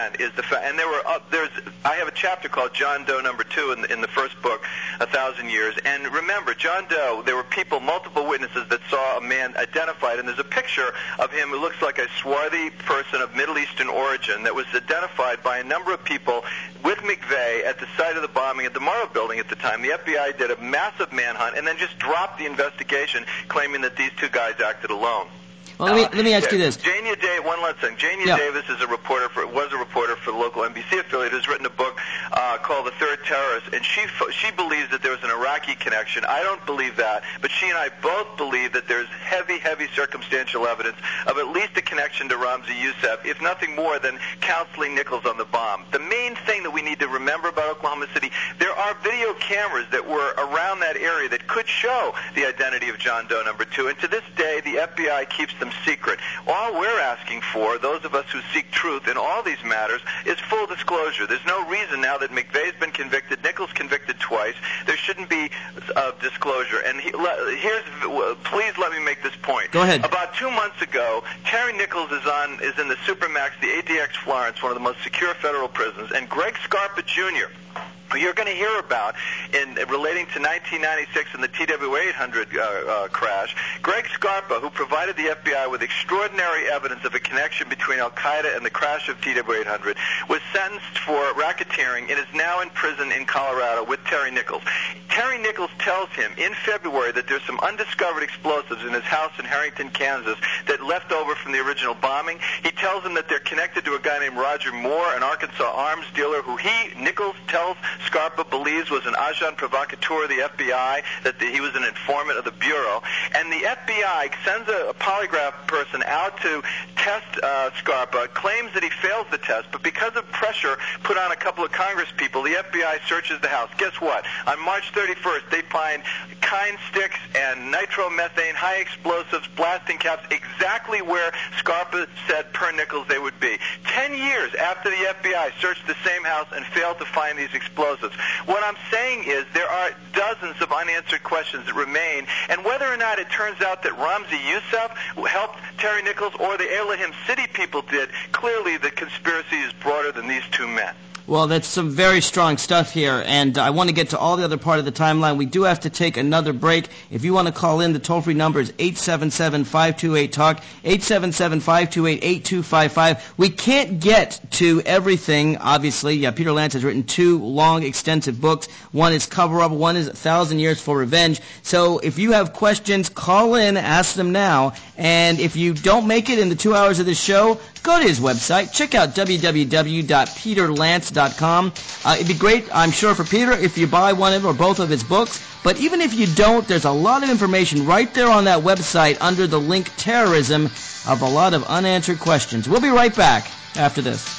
again, is the fact, and there were uh, there's I have a chapter called John Doe Number Two in the, in the first book, A Thousand Years. And remember, John Doe, there were people, multiple witnesses that saw a man identified, and there's a picture of him who looks like a swarthy person of Middle Eastern origin that was identified by a number of people with McVeigh at the site of the bombing at the Morrow Building at the time. The F B I did a massive manhunt and then just dropped the investigation, claiming that these two guys acted alone. Well, let me, let me ask you this. Jania Davis, one last thing. Jania yeah. Davis is a reporter for, was a reporter for the local N B C affiliate who's written a book uh, called The Third Terrorist, and she she believes that there was an Iraqi connection. I don't believe that, but she and I both believe that there's heavy, heavy circumstantial evidence of at least a connection to Ramzi Youssef, if nothing more than counseling Nichols on the bomb. The main thing that we need to remember about Oklahoma City, there are video cameras that were around that area that could show the identity of John Doe Number Two, and to this day, the F B I keeps them secret. All we're asking for, those of us who seek truth in all these matters, is full disclosure. There's no reason now that McVeigh's been convicted, Nichols convicted twice, there shouldn't be uh, disclosure. And he, here's, please let me make this point. Go ahead. About two months ago, Terry Nichols is on is in the Supermax, the A D X Florence, one of the most secure federal prisons, and Greg Scarpa Junior, who you're going to hear about in relating to nineteen ninety-six and the T W eight hundred uh, uh, crash. Greg Scarpa, who provided the F B I with extraordinary evidence of a connection between Al-Qaeda and the crash of T W eight hundred, was sentenced for racketeering and is now in prison in Colorado with Terry Nichols. Terry Nichols tells him in February that there's some undiscovered explosives in his house in Harrington, Kansas, that left over from the original bombing. He tells him that they're connected to a guy named Roger Moore, an Arkansas arms dealer, who he, Nichols, tells Scarpa believes was an agent provocateur of the F B I, that the, he was an informant of the Bureau. And the F B I sends a, a polygraph person out to test uh, Scarpa, claims that he fails the test, but because of pressure put on a couple of Congress people, the F B I searches the house. Guess what? On March thirty-first, they find kind sticks and nitromethane, high explosives, blasting caps, exactly where Scarpa said per Nichols they would be. Ten years after the F B I searched the same house and failed to find these explosives. What I'm saying is there are dozens of unanswered questions that remain, and whether or not it turns out that Ramzi Youssef helped Terry Nichols or the Elohim City people did, clearly the conspiracy is broader than these two men. Well, that's some very strong stuff here, and I want to get to all the other part of the timeline. We do have to take another break. If you want to call in, the toll-free number is eight seven seven, five two eight, talk, eight seven seven, five two eight, eight two five five. We can't get to everything, obviously. Yeah, Peter Lance has written two long, extensive books. One is Cover-Up, one is A Thousand Years for Revenge. So if you have questions, call in, ask them now, and if you don't make it in the two hours of the show, go to his website. Check out w w w dot peter lance dot com. Uh, it'd be great, I'm sure, for Peter if you buy one of or both of his books. But even if you don't, there's a lot of information right there on that website under the link Terrorism of a lot of unanswered questions. We'll be right back after this.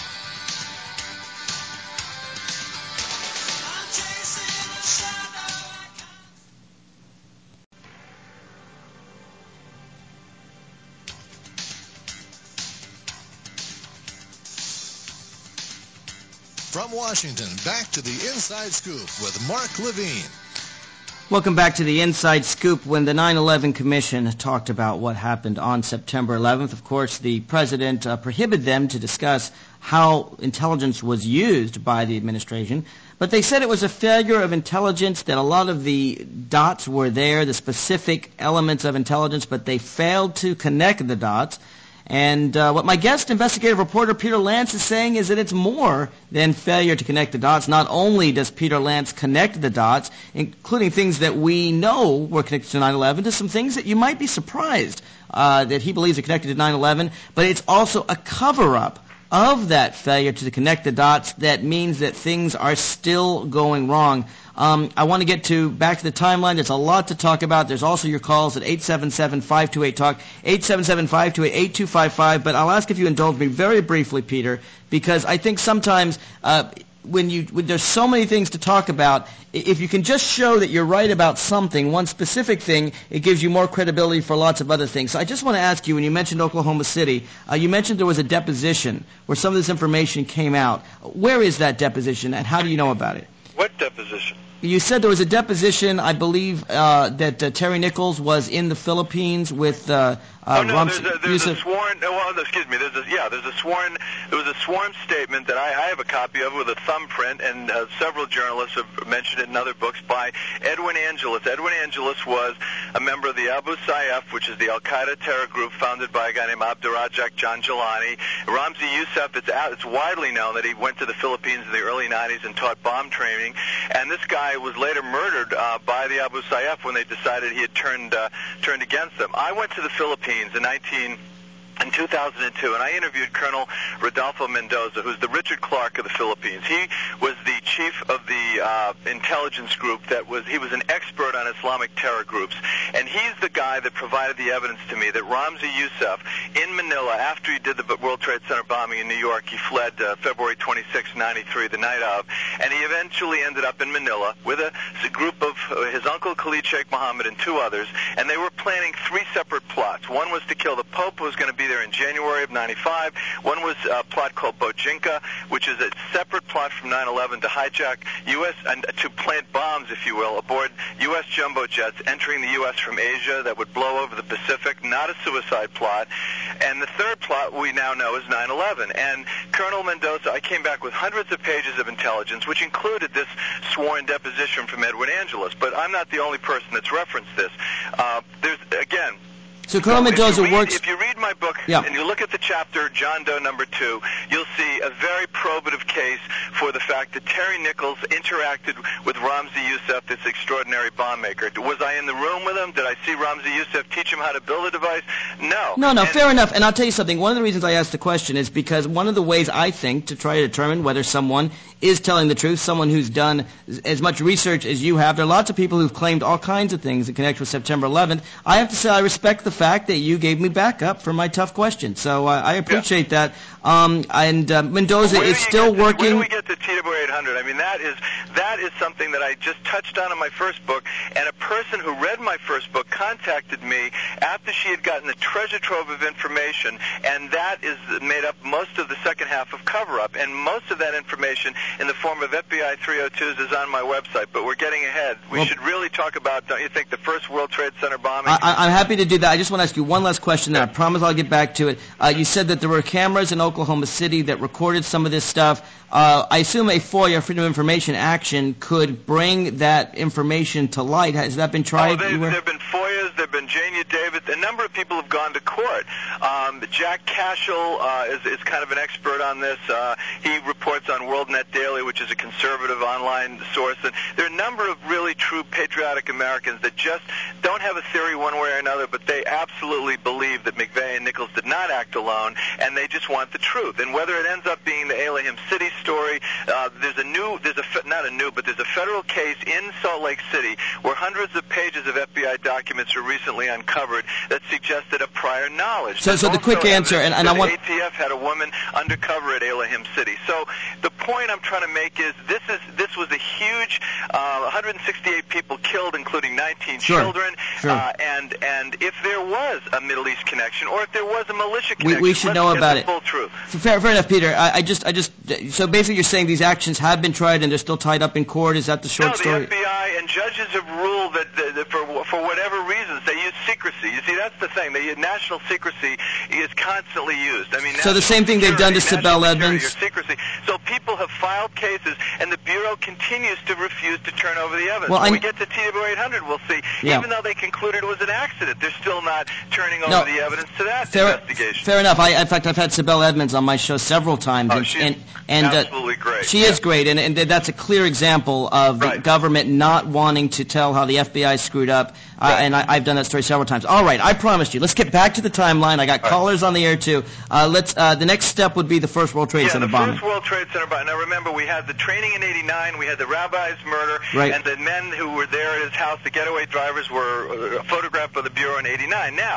From Washington, back to the Inside Scoop with Mark Levine. Welcome back to the Inside Scoop. When the nine eleven Commission talked about what happened on September eleventh, of course, the president uh, prohibited them to discuss how intelligence was used by the administration. But they said it was a failure of intelligence, that a lot of the dots were there, the specific elements of intelligence, but they failed to connect the dots. And uh, what my guest investigative reporter Peter Lance is saying is that it's more than failure to connect the dots. Not only does Peter Lance connect the dots, including things that we know were connected to nine eleven, to some things that you might be surprised uh, that he believes are connected to nine eleven, but it's also a cover-up of that failure to connect the dots that means that things are still going wrong. Um, I want to get to back to the timeline. There's a lot to talk about. There's also your calls at eight seven seven, five two eight, talk, eight seven seven, five two eight, eight two five five. But I'll ask if you indulge me very briefly, Peter, because I think sometimes uh, when you when there's so many things to talk about, if you can just show that you're right about something, one specific thing, it gives you more credibility for lots of other things. So I just want to ask you, when you mentioned Oklahoma City, uh, you mentioned there was a deposition where some of this information came out. Where is that deposition, and how do you know about it? What deposition? You said there was a deposition, I believe, uh, that uh, Terry Nichols was in the Philippines with uh, uh, oh no, Ramzi there's a, there's Youssef. a sworn. Well, excuse me. There's a, yeah, there's a sworn. There was a sworn statement that I, I have a copy of with a thumbprint, and uh, several journalists have mentioned it in other books by Edwin Angeles. Edwin Angeles was a member of the Abu Sayyaf, which is the Al Qaeda terror group founded by a guy named Abdurrazzaq Janjalani. Ramzi Youssef. It's out, it's widely known that he went to the Philippines in the early nineties and taught bomb training, and this guy was later murdered uh, by the Abu Sayyaf when they decided he had turned uh, turned against them. I went to the Philippines in nineteen in two thousand two, and I interviewed Colonel Rodolfo Mendoza, who's the Richard Clark of the Philippines. He was the chief of the uh, intelligence group that was, he was an expert on Islamic terror groups, and he's the guy that provided the evidence to me that Ramzi Youssef, in Manila, after he did the World Trade Center bombing in New York, he fled uh, February twenty-sixth, ninety-three, the night of, and he eventually ended up in Manila with a, a group of uh, his uncle Khalid Sheikh Mohammed and two others, and they were planning three separate plots. One was to kill the Pope, who was going to be there in January of ninety-five. One was a plot called Bojinka, which is a separate plot from nine eleven to hijack U S and to plant bombs, if you will, aboard U S jumbo jets entering the U S from Asia that would blow over the Pacific, not a suicide plot. And the third plot we now know is nine eleven. And Colonel Mendoza, I came back with hundreds of pages of intelligence, which included this sworn deposition from Edwin Angeles. But I'm not the only person that's referenced this. Uh, there's, again, So Colonel So Mendoza if you read, works... If you read my book Yeah. and you look at the chapter John Doe number two, you'll see a very probative case for the fact that Terry Nichols interacted with Ramzi Youssef, this extraordinary bomb maker. Was I in the room with him? Did I see Ramzi Youssef teach him how to build a device? No. No, no, And- fair enough. And I'll tell you something. One of the reasons I asked the question is because one of the ways I think to try to determine whether someone is telling the truth, someone who's done as much research as you have, there are lots of people who've claimed all kinds of things in connection with September eleventh. I have to say I respect the fact that you gave me backup for my tough question. So uh, I appreciate that. Um, and uh, Mendoza Where do is you still get to- working... Where do we get to T W eight hundred? I mean, that is that is something that I just touched on in my first book, and a person who read my first book contacted me after she had gotten a treasure trove of information, and that is made up most of the second half of Cover-Up, and most of that information in the form of F B I three oh twos is on my website, but we're getting ahead. We Well- should really talk about, don't you think, the first World Trade Center bombing? I, I- I'm happy to do that. I just want to ask you one last question, then I promise I'll get back to it. Uh, you said that there were cameras in Oklahoma City that recorded some of this stuff. Uh, I assume a FOIA, Freedom of Information action, could bring that information to light. Has that been tried? Oh, they, anywhere? there have been FOIAs, there have been Jania Davis. A number of people have gone to court. Um, Jack Cashel uh, is, is kind of an expert on this. Uh, he reports on WorldNet Daily, which is a conservative online source. And there are a number of really true patriotic Americans that just don't have a theory one way or another, but they absolutely believe that McVeigh and Nichols did not act alone, and they just want the truth. And whether it ends up being the Elohim City story, uh, there's a new, there's a fe- not a new, but there's a federal case in Salt Lake City where hundreds of pages of F B I documents were recently uncovered that suggested a prior knowledge. So- There's so the also quick answer, and- and I that want- A T F had a woman undercover at Elohim City. So the point I'm trying to make is this is this was a huge, uh, one hundred sixty-eight people killed, including nineteen Sure, children, sure. Uh, and and if there was a Middle East connection, or if there was a militia We, connection, we should let's know get about the it. full truth. Fair, fair enough, Peter. I, I just, I just. So basically, you're saying these actions have been tried and they're still tied up in court. Is that the short No, the story? F B I and judges have ruled that, that, that for for whatever reasons they use secrecy. You see, that's the thing. They use national secrecy is constantly used. I mean, So the national same thing they've done to security, Sibel national security Edmonds? or secrecy. So people have filed cases, and the bureau continues to refuse to turn over the evidence. Well, when I'm- we get to T W eight hundred, we'll see. Yeah. Even though they concluded it was an accident, they're still not turning over No. the evidence to that Fair, investigation. fair enough. I, in fact, I've had Sibel Edmonds on my show several times. Oh, and, she's and, and, uh, absolutely great. She is great, and, and that's a clear example of the government not wanting to tell how the F B I screwed up. Uh, and I, I've done that story several times. All right, I promised you. Let's get back to the timeline. I got callers on the air too. Uh, let's. Uh, the next step would be the first World Trade Yeah, Center the bombing. first World Trade Center bombing. Now remember, we had the training in eighty-nine, we had the rabbi's murder, Right. and the men who were there at his house, the getaway drivers, were uh, photographed by the Bureau in eighty-nine. Now,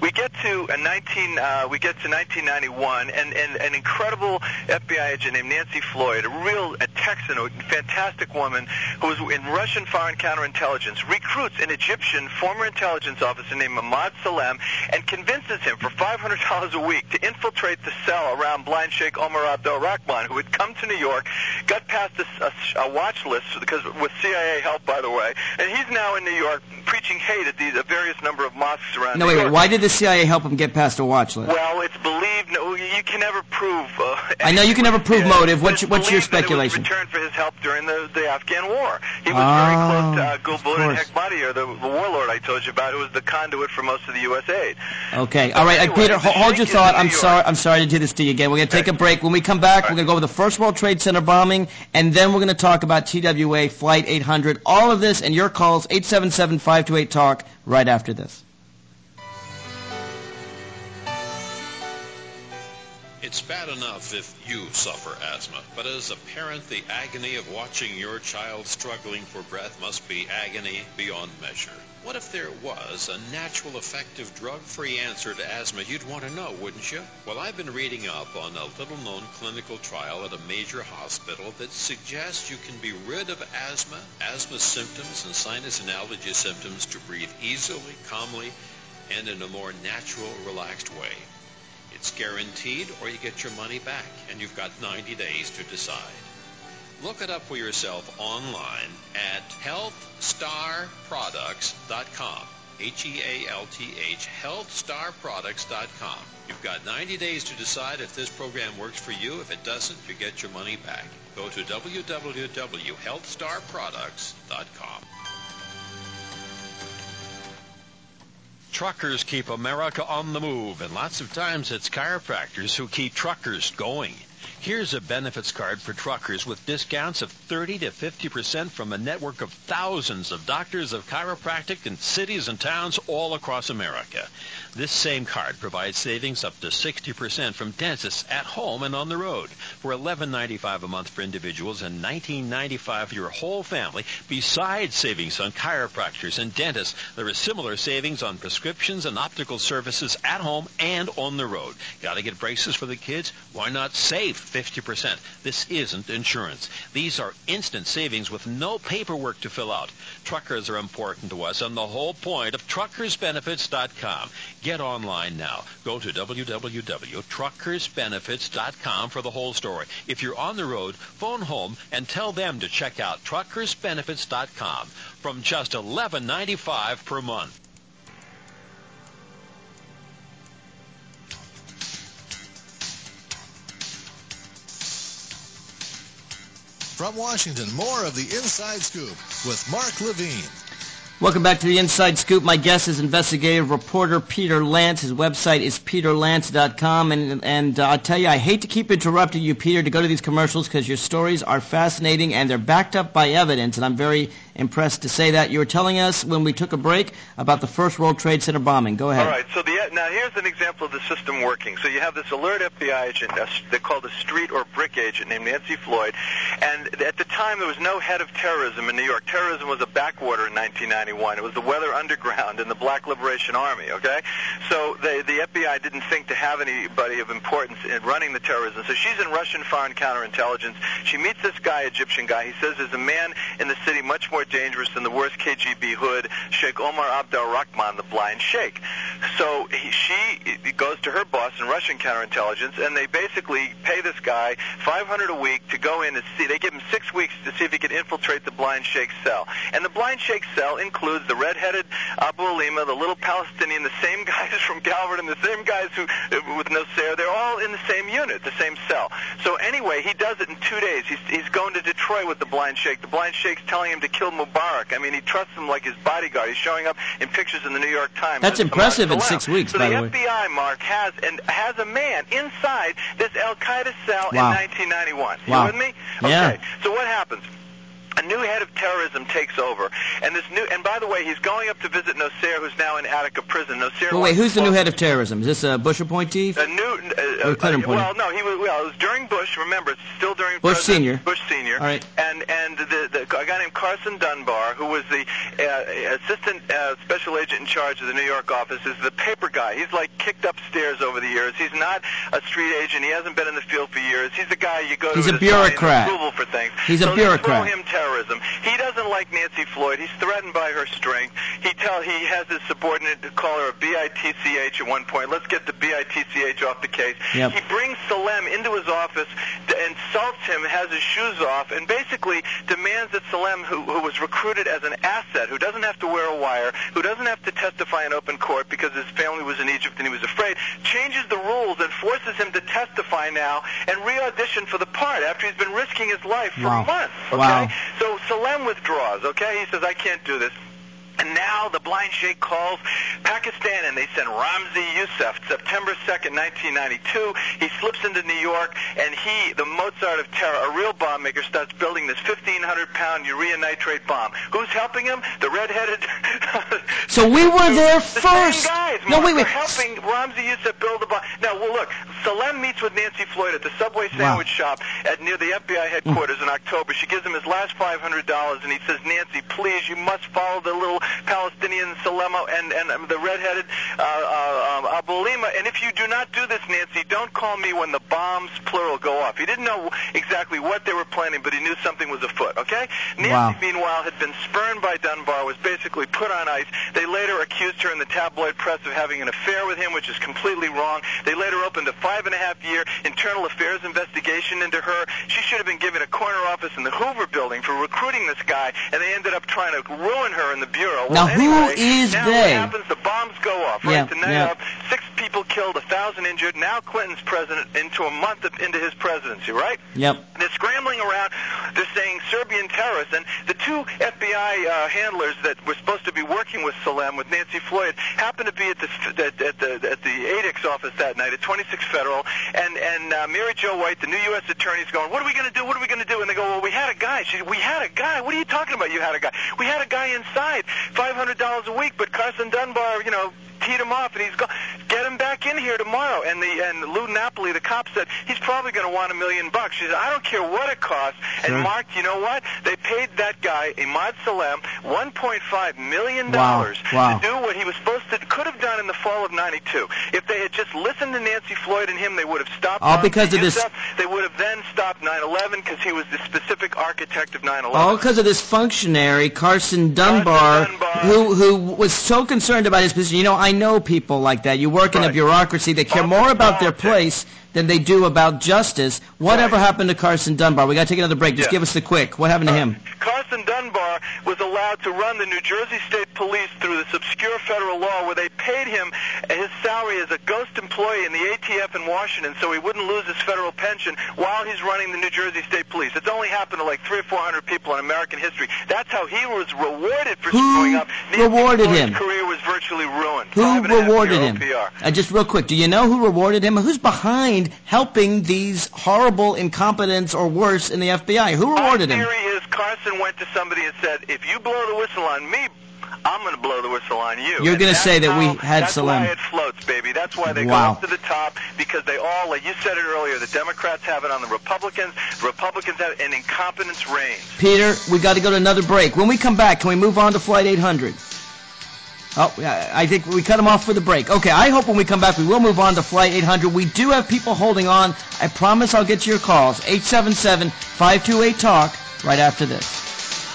we get to a nineteen, uh, we get to nineteen ninety-one, and, and an incredible F B I agent named Nancy Floyd, a real a Texan, a fantastic woman who was in Russian foreign counterintelligence, recruits an Egyptian former intelligence officer named Mahmoud Salem and convinces him for five hundred dollars a week to infiltrate the cell around blind Sheikh Omar Abdel Rahman, who had come to New York, got past a, a, a watch list because with C I A help, by the way, and he's now in New York preaching hate at these a various number of mosques around No, New wait, York. wait. Why did the C I A help him get past a watch list? Well, it's believed. No, you can never prove. Uh, I know you can never prove motive. What's, what's your speculation? That it was returned for his help during the, the Afghan war. He was oh, very close to uh, Gulbuddin Hekmatyar, the, the warlord I told you about, who was the conduit for most of the U S aid. Okay, all right, anyway, uh, Peter, hold, hold your thought. I'm York. sorry. I'm sorry to do this to you again. We're going to take a break. When we come back, right. we're going to go over the first World Trade Center bombing, and then we're going to talk about T W A Flight eight hundred. All of this and your calls eight seven seven, five two eight, talk right after this. It's bad enough if you suffer asthma, but as a parent, the agony of watching your child struggling for breath must be agony beyond measure. What if there was a natural, effective, drug-free answer to asthma? You'd want to know, wouldn't you? Well, I've been reading up on a little-known clinical trial at a major hospital that suggests you can be rid of asthma, asthma symptoms, and sinus and allergy symptoms to breathe easily, calmly, and in a more natural, relaxed way. It's guaranteed, or you get your money back, and you've got ninety days to decide. Look it up for yourself online at health star products dot com. H E A L T H, health star products dot com. You've got ninety days to decide if this program works for you. If it doesn't, you get your money back. Go to w w w dot health star products dot com. Truckers keep America on the move, and lots of times it's chiropractors who keep truckers going. Here's a benefits card for truckers with discounts of thirty to fifty percent from a network of thousands of doctors of chiropractic in cities and towns all across America. This same card provides savings up to sixty percent from dentists at home and on the road for eleven ninety-five a month for individuals and nineteen ninety-five for your whole family. Besides savings on chiropractors and dentists, there is similar savings on prescriptions and optical services at home and on the road. Got to get braces for the kids? Why not save fifty percent? This isn't insurance. These are instant savings with no paperwork to fill out. Truckers are important to us, and the whole point of truckers benefits dot com. Get online now. Go to w w w dot truckers benefits dot com for the whole story. If you're on the road, phone home and tell them to check out truckers benefits dot com from just eleven ninety-five per month. From Washington, more of the Inside Scoop with Mark Levine. Welcome back to the Inside Scoop. My guest is investigative reporter Peter Lance. His website is peter lance dot com. And, and uh, I'll tell you, I hate to keep interrupting you, Peter, to go to these commercials because your stories are fascinating and they're backed up by evidence, and I'm very impressed to say that. You were telling us when we took a break about the first World Trade Center bombing. Go ahead. All right. So the, now here's an example of the system working. So you have this alert F B I agent, a, they're called a street or brick agent named Nancy Floyd, and at the time there was no head of terrorism in New York. Terrorism was a backwater in nineteen ninety-one. It was the Weather Underground and the Black Liberation Army, okay? So the, the F B I didn't think to have anybody of importance in running the terrorism. So she's in Russian foreign counterintelligence. She meets this guy, Egyptian guy. He says there's a man in the city much more dangerous than the worst K G B hood, Sheikh Omar Abdel Rahman, the blind sheikh. So he, she goes to her boss in Russian counterintelligence, and they basically pay this guy five hundred dollars a week to go in and see. They give him six weeks to see if he can infiltrate the blind sheikh's cell. And the blind sheikh's cell includes the red-headed Abu Alima, the little Palestinian, the same guys from Galveston, the same guys who with Nasser. They're all in the same unit, the same cell. So anyway, he does it in two days. He's, he's going to Detroit with the blind sheikh. The blind sheikh's telling him to kill Mubarak. I mean, he trusts him like his bodyguard. He's showing up in pictures in the New York Times. That's impressive in six weeks, so by the, the way. F B I, Mark, has and has a man inside this Al-Qaeda cell wow. in nineteen ninety-one. Wow. You with me? Yeah. Okay. So what happens? a new head of terrorism takes over, and this new, and by the way, he's going up to visit Nasser, who's now in Attica prison. Nasser. Well, wait, who's the new head of terrorism? Is this a Bush appointee? A new, uh, or Clinton uh, well, no, he was. Well, it was during Bush. Remember, it's still during Bush President Senior. Bush Senior. All right. And and the, the a guy named Carson Dunbar, who was the uh, assistant uh, special agent in charge of the New York office, is the paper guy. He's like kicked upstairs over the years. He's not a street agent. He hasn't been in the field for years. He's the guy you go He's to a to sign bureaucrat. approval for things. He's a so bureaucrat. They throw him terrorism. He doesn't like Nancy Floyd. He's threatened by her strength. He tell he has his subordinate to call her a B I T C H at one point. Let's get the B I T C H off the case. Yep. He brings Salem into his office, to, insults him, has his shoes off, and basically demands that Salem, who, who was recruited as an asset, who doesn't have to wear a wire, who doesn't have to testify in open court because his family was in Egypt and he was afraid, changes the rules and forces him to testify now and re-audition for the part after he's been risking his life for Wow. months. Okay? Wow. So Salem withdraws, okay? He says, I can't do this. And now the blind sheikh calls Pakistan, and they send Ramzi Youssef, September second, nineteen ninety-two. He slips into New York, and he, the Mozart of terror, a real bomb maker, starts building this fifteen hundred pound urea nitrate bomb. Who's helping him? The red-headed... So we were there the first. Same guys, No, Mark. wait, wait. They're helping Ramzi Youssef build the bomb. Now, well, look, Salem meets with Nancy Floyd at the Subway sandwich shop at near the F B I headquarters in October. She gives him his last five hundred dollars, and he says, Nancy, please, you must follow the little Palestinian Salemo and, and um, the red-headed uh, uh, um, Abu Lima. And if you do not do this, Nancy, don't call me when the bombs, plural, go off. He didn't know exactly what they were planning, but he knew something was afoot, okay? Nancy, Wow. meanwhile, had been spurned by Dunbar, was basically put on ice. They later accused her in the tabloid press of having an affair with him, which is completely wrong. They later opened a five-and-a-half-year internal affairs investigation into her. She should have been given a corner office in the Hoover building for recruiting this guy, and they ended up trying to ruin her in the bureau. Now, Well, who anyway, is now they? what happens, the bombs go off, right? Yeah, The night yeah. of, six people killed, a thousand injured. Now Clinton's president into a month of, into his presidency, right? Yep. They're scrambling around. They're saying Serbian terrorists. And the two F B I uh, handlers that were supposed to be working with Salem, with Nancy Floyd, happened to be at the at, at the at the A D I C's office that night at twenty-six Federal. And and uh, Mary Jo White, the new U S attorney, is going, what are we going to do? What are we going to do? And they go, well, we had a guy. She said, we had a guy. What are you talking about? You had a guy. We had a guy inside, five hundred dollars a week, but Carson Dunbar, you know, teed him off, and he's go get him back in here tomorrow. And the and Lou Napoli, the cop, said he's probably going to want a million bucks. She said, I don't care what it costs. Sure. And Mark, you know what? They paid that guy, Imad Salem, one point five million Wow. dollars Wow. to do what he was supposed to could have done in the fall of ninety-two. If they had just listened to Nancy Floyd and him, they would have stopped. All Ramzi because of this- Youssef. They would have then stopped nine eleven because he was the specific architect of nine eleven. All because of this functionary, Carson Dunbar, who who was so concerned about his position. You know, I know people like that. You work in a bureaucracy. They care more about their place than they do about justice. Whatever happened to Carson Dunbar? We got to take another break. Just Yeah. give us the quick. What happened to him? Carson Dunbar was allowed to run the New Jersey State Police through this obscure federal law where they paid him his salary as a ghost employee in the A T F in Washington so he wouldn't lose his federal pension while he's running the New Jersey State Police. It's only happened to like three or four hundred people in American history. That's how he was rewarded for screwing up. Nancy rewarded Floyd's him? career was virtually ruined. Who Five and a half rewarded year him? O P R. Uh, just real quick, do you know who rewarded him? Who's behind helping these horrible incompetents or worse in the F B I? Who rewarded My him? theory is Carson went to somebody and said, if you blow the whistle on me, I'm going to blow the whistle on you. You're And going to say that's that we how- had that's Salem. why it floats, baby. That's why they Wow. go up to the top, because they all, like you said it earlier, the Democrats have it on the Republicans, the Republicans have it, and incompetence reigns. Peter, we got to go to another break. When we come back, can we move on to Flight eight hundred? Oh, yeah, I think we cut him off for the break. Okay, I hope when we come back we will move on to Flight eight hundred. We do have people holding on. I promise I'll get to your calls. eight seven seven, five two eight, talk right after this.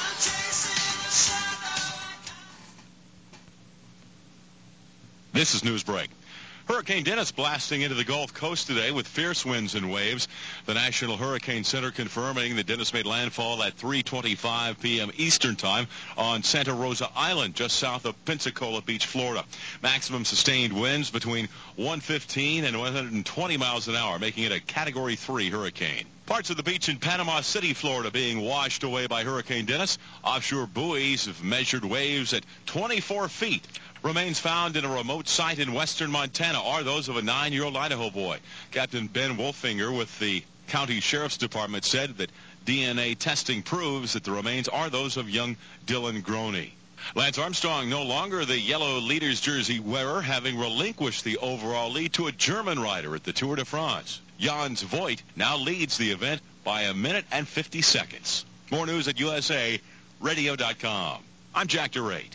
This is Newsbreak. Hurricane Dennis blasting into the Gulf Coast today with fierce winds and waves. The National Hurricane Center confirming that Dennis made landfall at three twenty-five p.m. Eastern Time on Santa Rosa Island, just south of Pensacola Beach, Florida. Maximum sustained winds between one fifteen and one hundred twenty miles an hour, making it a Category three hurricane. Parts of the beach in Panama City, Florida, being washed away by Hurricane Dennis. Offshore buoys have measured waves at twenty-four feet. Remains found in a remote site in western Montana are those of a nine-year-old Idaho boy. Captain Ben Wolfinger with the County Sheriff's Department said that D N A testing proves that the remains are those of young Dylan Groney. Lance Armstrong, no longer the yellow leader's jersey wearer, having relinquished the overall lead to a German rider at the Tour de France. Jans Voigt now leads the event by a minute and fifty seconds. More news at U S A radio dot com. I'm Jack DeRate.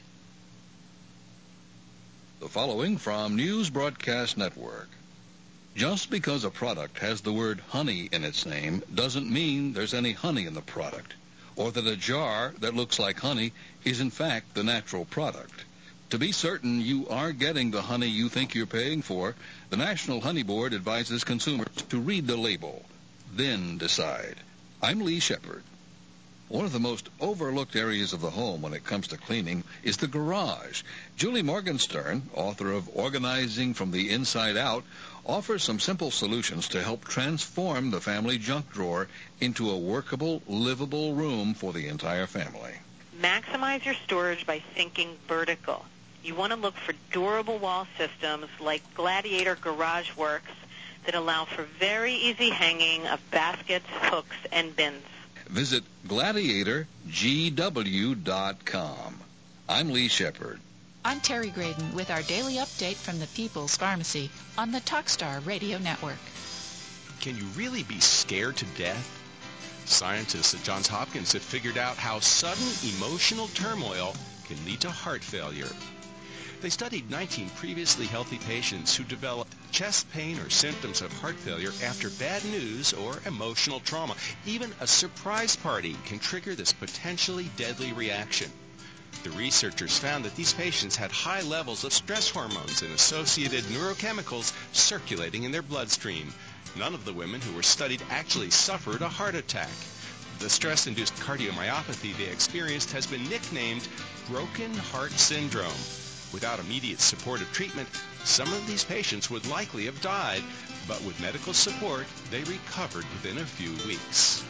The following from News Broadcast Network. Just because a product has the word honey in its name doesn't mean there's any honey in the product, or that a jar that looks like honey is in fact the natural product. To be certain you are getting the honey you think you're paying for, the National Honey Board advises consumers to read the label, then decide. I'm Lee Shepard. One of the most overlooked areas of the home when it comes to cleaning is the garage. Julie Morgenstern, author of Organizing from the Inside Out, offers some simple solutions to help transform the family junk drawer into a workable, livable room for the entire family. Maximize your storage by thinking vertical. You want to look for durable wall systems like Gladiator Garage Works that allow for very easy hanging of baskets, hooks, and bins. Visit gladiator g w dot com. I'm Lee Shepard. I'm Terry Graydon with our daily update from the People's Pharmacy on the Talkstar Radio Network. Can you really be scared to death? Scientists at Johns Hopkins have figured out how sudden emotional turmoil can lead to heart failure. They studied nineteen previously healthy patients who developed chest pain or symptoms of heart failure after bad news or emotional trauma. Even a surprise party can trigger this potentially deadly reaction. The researchers found that these patients had high levels of stress hormones and associated neurochemicals circulating in their bloodstream. None of the women who were studied actually suffered a heart attack. The stress-induced cardiomyopathy they experienced has been nicknamed broken heart syndrome. Without immediate supportive treatment, some of these patients would likely have died, but with medical support, they recovered within a few weeks.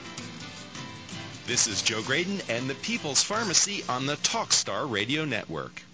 This is Joe Graydon and the People's Pharmacy on the Talkstar Radio Network.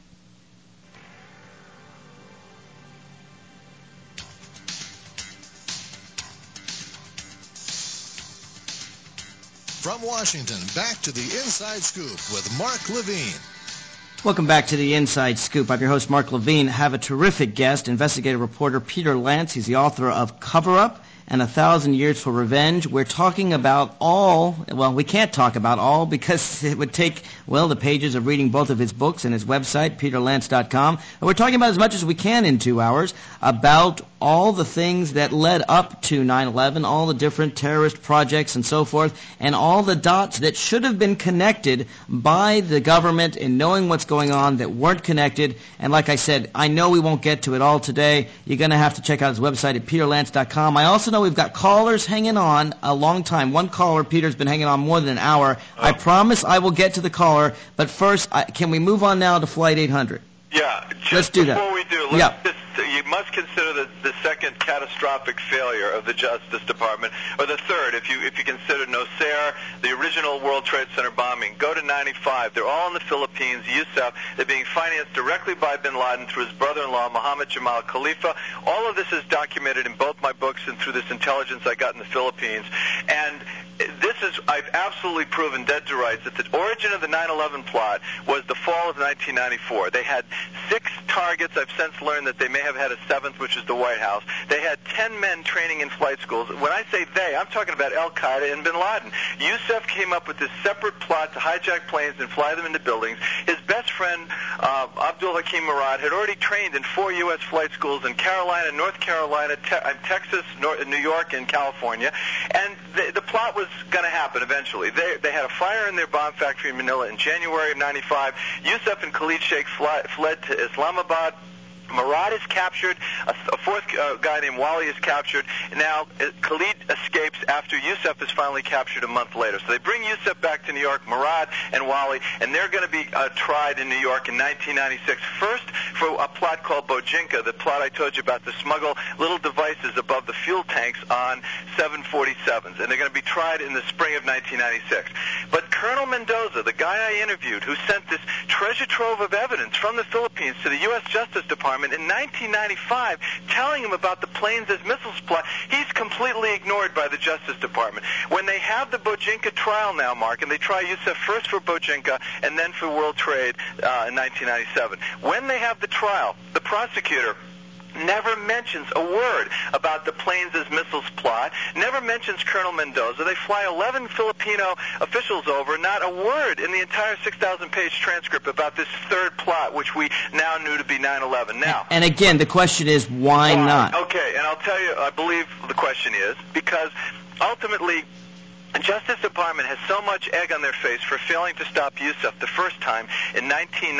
From Washington, back to the Inside Scoop with Mark Levine. Welcome back to the Inside Scoop. I'm your host, Mark Levine. I have a terrific guest, investigative reporter Peter Lance. He's the author of Cover Up and A Thousand Years for Revenge. We're talking about all, well, we can't talk about all because it would take, well, the pages of reading both of his books and his website, peter lance dot com. And we're talking about as much as we can in two hours about all the things that led up to nine eleven, all the different terrorist projects and so forth, and all the dots that should have been connected by the government in knowing what's going on that weren't connected. And like I said, I know we won't get to it all today. You're going to have to check out his website at peter lance dot com. I also know we've got callers hanging on a long time. One caller, Peter's been hanging on more than an hour. Oh. I promise I will get to the caller, but first, I, can we move on now to Flight eight hundred? Yeah, just let's do before that. we do, let's yeah. just, you must consider the, the second catastrophic failure of the Justice Department, or the third, if you if you consider Nosair, the original World Trade Center bombing. Go to ninety-five. They're all in the Philippines, Yusuf. They're being financed directly by bin Laden through his brother-in-law, Mohammed Jamal Khalifa. All of this is documented in both my books and through this intelligence I got in the Philippines. And this is, I've absolutely proven dead to rights that the origin of the nine eleven plot was the fall of nineteen ninety-four. They had six targets. I've since learned that they may have had a seventh, which is the White House. They had ten men training in flight schools. When I say they, I'm talking about Al-Qaeda and bin Laden. Yusuf came up with this separate plot to hijack planes and fly them into buildings. His best friend, uh, Abdul Hakim Murad, had already trained in four U S flight schools in Carolina, North Carolina, te- uh, Texas, North, New York, and California. And the, the plot was going to happen eventually. They, they had a fire in their bomb factory in Manila in January of ninety-five. Yusuf and Khalid Sheikh fly, fled to Islamabad. Murad is captured. A, a fourth uh, guy named Wali is captured. Now, uh, Khalid escapes after Yusuf is finally captured a month later. So they bring Yusuf back to New York, Murad and Wali, and they're going to be uh, tried in New York in nineteen ninety-six. First, for a plot called Bojinka, the plot I told you about, to smuggle little devices above the fuel tanks on seven forty-sevens. And they're going to be tried in the spring of nineteen ninety-six. But Colonel Mendoza, the guy I interviewed, who sent this treasure trove of evidence from the Philippines to the U S Justice Department in nineteen ninety-five, telling him about the planes as missiles plot, he's completely ignored by the Justice Department. When they have the Bojinka trial now, Mark, and they try Yusef first for Bojinka and then for World Trade uh, in nineteen ninety-seven, when they have the trial, the prosecutor never mentions a word about the planes as missiles plot, never mentions Colonel Mendoza. They fly eleven Filipino officials over, not a word in the entire six thousand page transcript about this third plot, which we now knew to be nine eleven. Now, and again, the question is, why, why not? Okay, and I'll tell you, I believe the question is, because ultimately, the Justice Department has so much egg on their face for failing to stop Yusef the first time in nineteen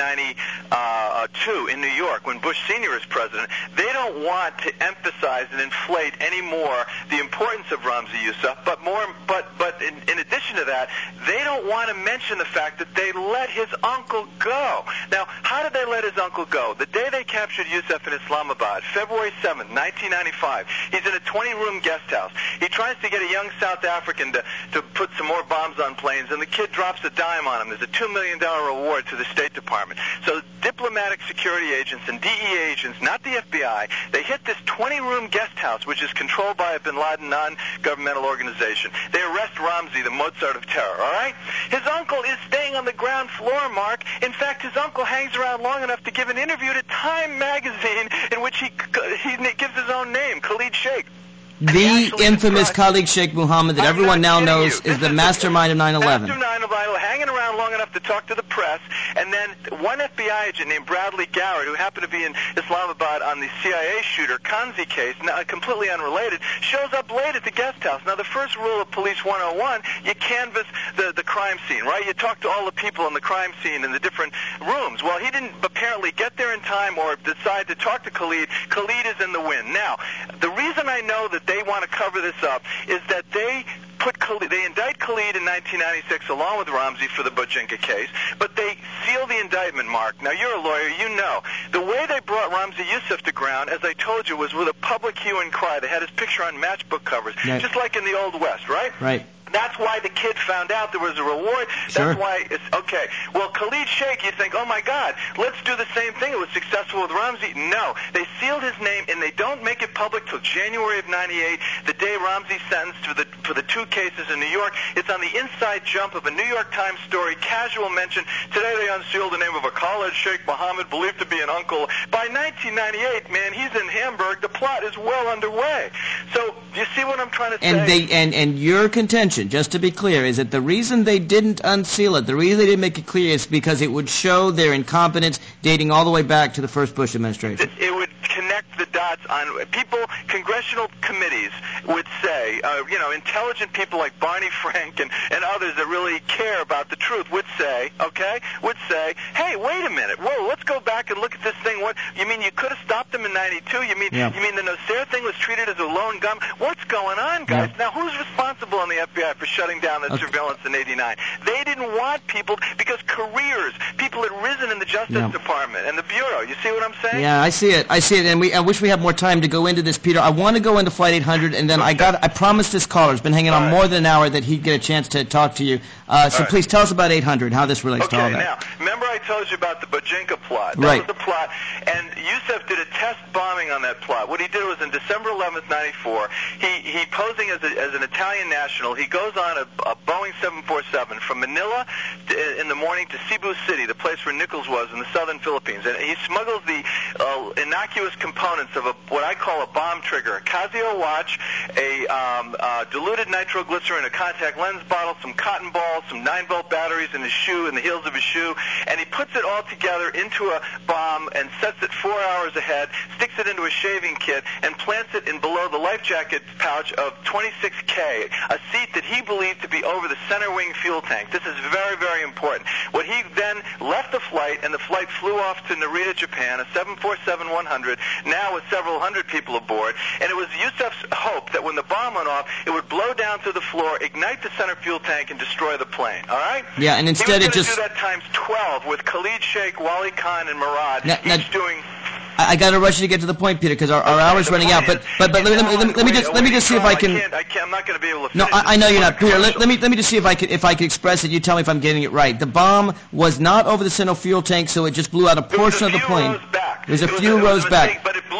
ninety-two in New York when Bush Senior is president. They don't want to emphasize and inflate any more the importance of Ramzi Yusef, but more, but but in, in addition to that, they don't want to mention the fact that they let his uncle go. Now, how did they let his uncle go? The day they captured Yusef in Islamabad, February seventh, nineteen ninety-five, he's in a twenty room guest house. He tries to get a young South African to to put some more bombs on planes, and the kid drops a dime on him. There's a two million dollars reward to the State Department. So diplomatic security agents and D E A agents, not the F B I, they hit this twenty room guest house, which is controlled by a bin Laden non-governmental organization. They arrest Ramzi, the Mozart of terror, all right? His uncle is staying on the ground floor, Mark. In fact, his uncle hangs around long enough to give an interview to Time magazine in which he, he gives his own name, Khalid Sheikh. The infamous Khalid Sheikh Mohammed that everyone now knows is the mastermind of nine eleven. Mastermind of nine eleven, hanging around long enough to talk to the press, and then one F B I agent named Bradley Garrett, who happened to be in Islamabad on the C I A shooter Kanzi case, now completely unrelated, shows up late at the guest house. Now, the first rule of Police one oh one, you canvass the, the crime scene, right? You talk to all the people in the crime scene in the different rooms. Well, he didn't apparently get there in time or decide to talk to Khalid. Khalid is in the wind. Now, the reason I know that they want to cover this up is that they put Khalid, they indict Khalid in nineteen ninety-six along with Ramzi for the Bojinka case, but they seal the indictment, Mark. Now, you're a lawyer, you know. The way they brought Ramzi Yusef to ground, as I told you, was with a public hue and cry. They had his picture on matchbook covers, right, just like in the Old West, right? Right. That's why the kid found out there was a reward. Sure. That's why it's okay. Well, Khalid Sheikh, you think, oh my God, let's do the same thing. It was successful with Ramzi. No, they sealed his name and they don't make it public till January of ninety-eight, the day Ramzi sentenced for the for the two cases in New York. It's on the inside jump of a New York Times story, casual mention. Today they unsealed the name of a Khalid Sheikh Mohammed, believed to be an uncle. By nineteen ninety-eight, man, he's in Hamburg. The plot is well underway. So, you see what I'm trying to say? And they and and your contention, just to be clear, is that the reason they didn't unseal it, the reason they didn't make it clear, is because it would show their incompetence dating all the way back to the first Bush administration. It, it would connect the dots on people. Congressional committees would say, uh, you know, intelligent people like Barney Frank and, and others that really care about the truth would say, okay, would say, hey, wait a minute, whoa, let's go back and look at this thing. What you mean? You could have stopped them in ninety-two? You mean yeah. you mean the Nasser thing was treated as a lone gun? What's going on, guys? Yeah. Now, who's responsible in the F B I for shutting down the okay. surveillance in eighty-nine? They didn't want people because careers, people had risen in the Justice yeah. Department and the Bureau. You see what I'm saying? Yeah, I see it. I see it, and we I wish we had more time to go into this, Peter. I want to go into Flight eight hundred, and then okay. I got I promised this caller, who's been hanging on right. more than an hour, that he'd get a chance to talk to you. Uh, so right. please tell us about eight hundred, how this relates okay, to all that. Now, remember I told you about the Bojinka plot. That right. was the plot, and Yusef did a test bombing on that plot. What he did was in December eleventh, ninety-four, he, he posing as, a, as an Italian national, he goes on a, a Boeing seven forty-seven from Manila to, in the morning to Cebu City, the place where Nichols was in the southern Philippines, and he smuggles the uh, innocuous components of a, what I call a bomb trigger, a Casio watch, a um, uh, diluted nitroglycerin, a contact lens bottle, some cotton balls, some nine volt batteries in his shoe, in the heels of his shoe, and he puts it all together into a bomb and sets it four hours ahead, sticks it into a shaving kit, and plants it in below the life jacket pouch of twenty-six K, a seat that he believed to be over the center wing fuel tank. This is very, very important. What he then left the flight, and the flight flew off to Narita, Japan, a seven forty-seven one hundred, now with several hundred people aboard, and it was Yusef's hope that when the bomb went off, it would blow down through the floor, ignite the center fuel tank, and destroy the plane, all right? Yeah, and instead it just... He was going to do that times twelve with Khalid Sheikh, Wali Khan, and Murad, now, each now, doing... I, I got to rush you to get to the point, Peter, because our, our okay, hour's running out. But but but let, let, let, let, let me just let me just see if I can. I can't, I can't, I'm not going to be able to. No, I, I know you're not, Peter. Let, let me let me just see if I can if I can express it. You tell me if I'm getting it right. The bomb was not over the center fuel tank, so it just blew out a portion a of the plane. Rows back. There's a it few was, rows it back. Mistake, but it blew a hole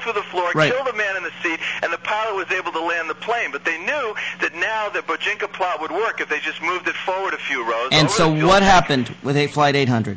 through the floor, Right. kill the man in the seat, and the pilot was able to land the plane. But they knew that now the Bojinka plot would work if they just moved it forward a few rows. And over so the fuel what tank. happened with eight Flight eight hundred?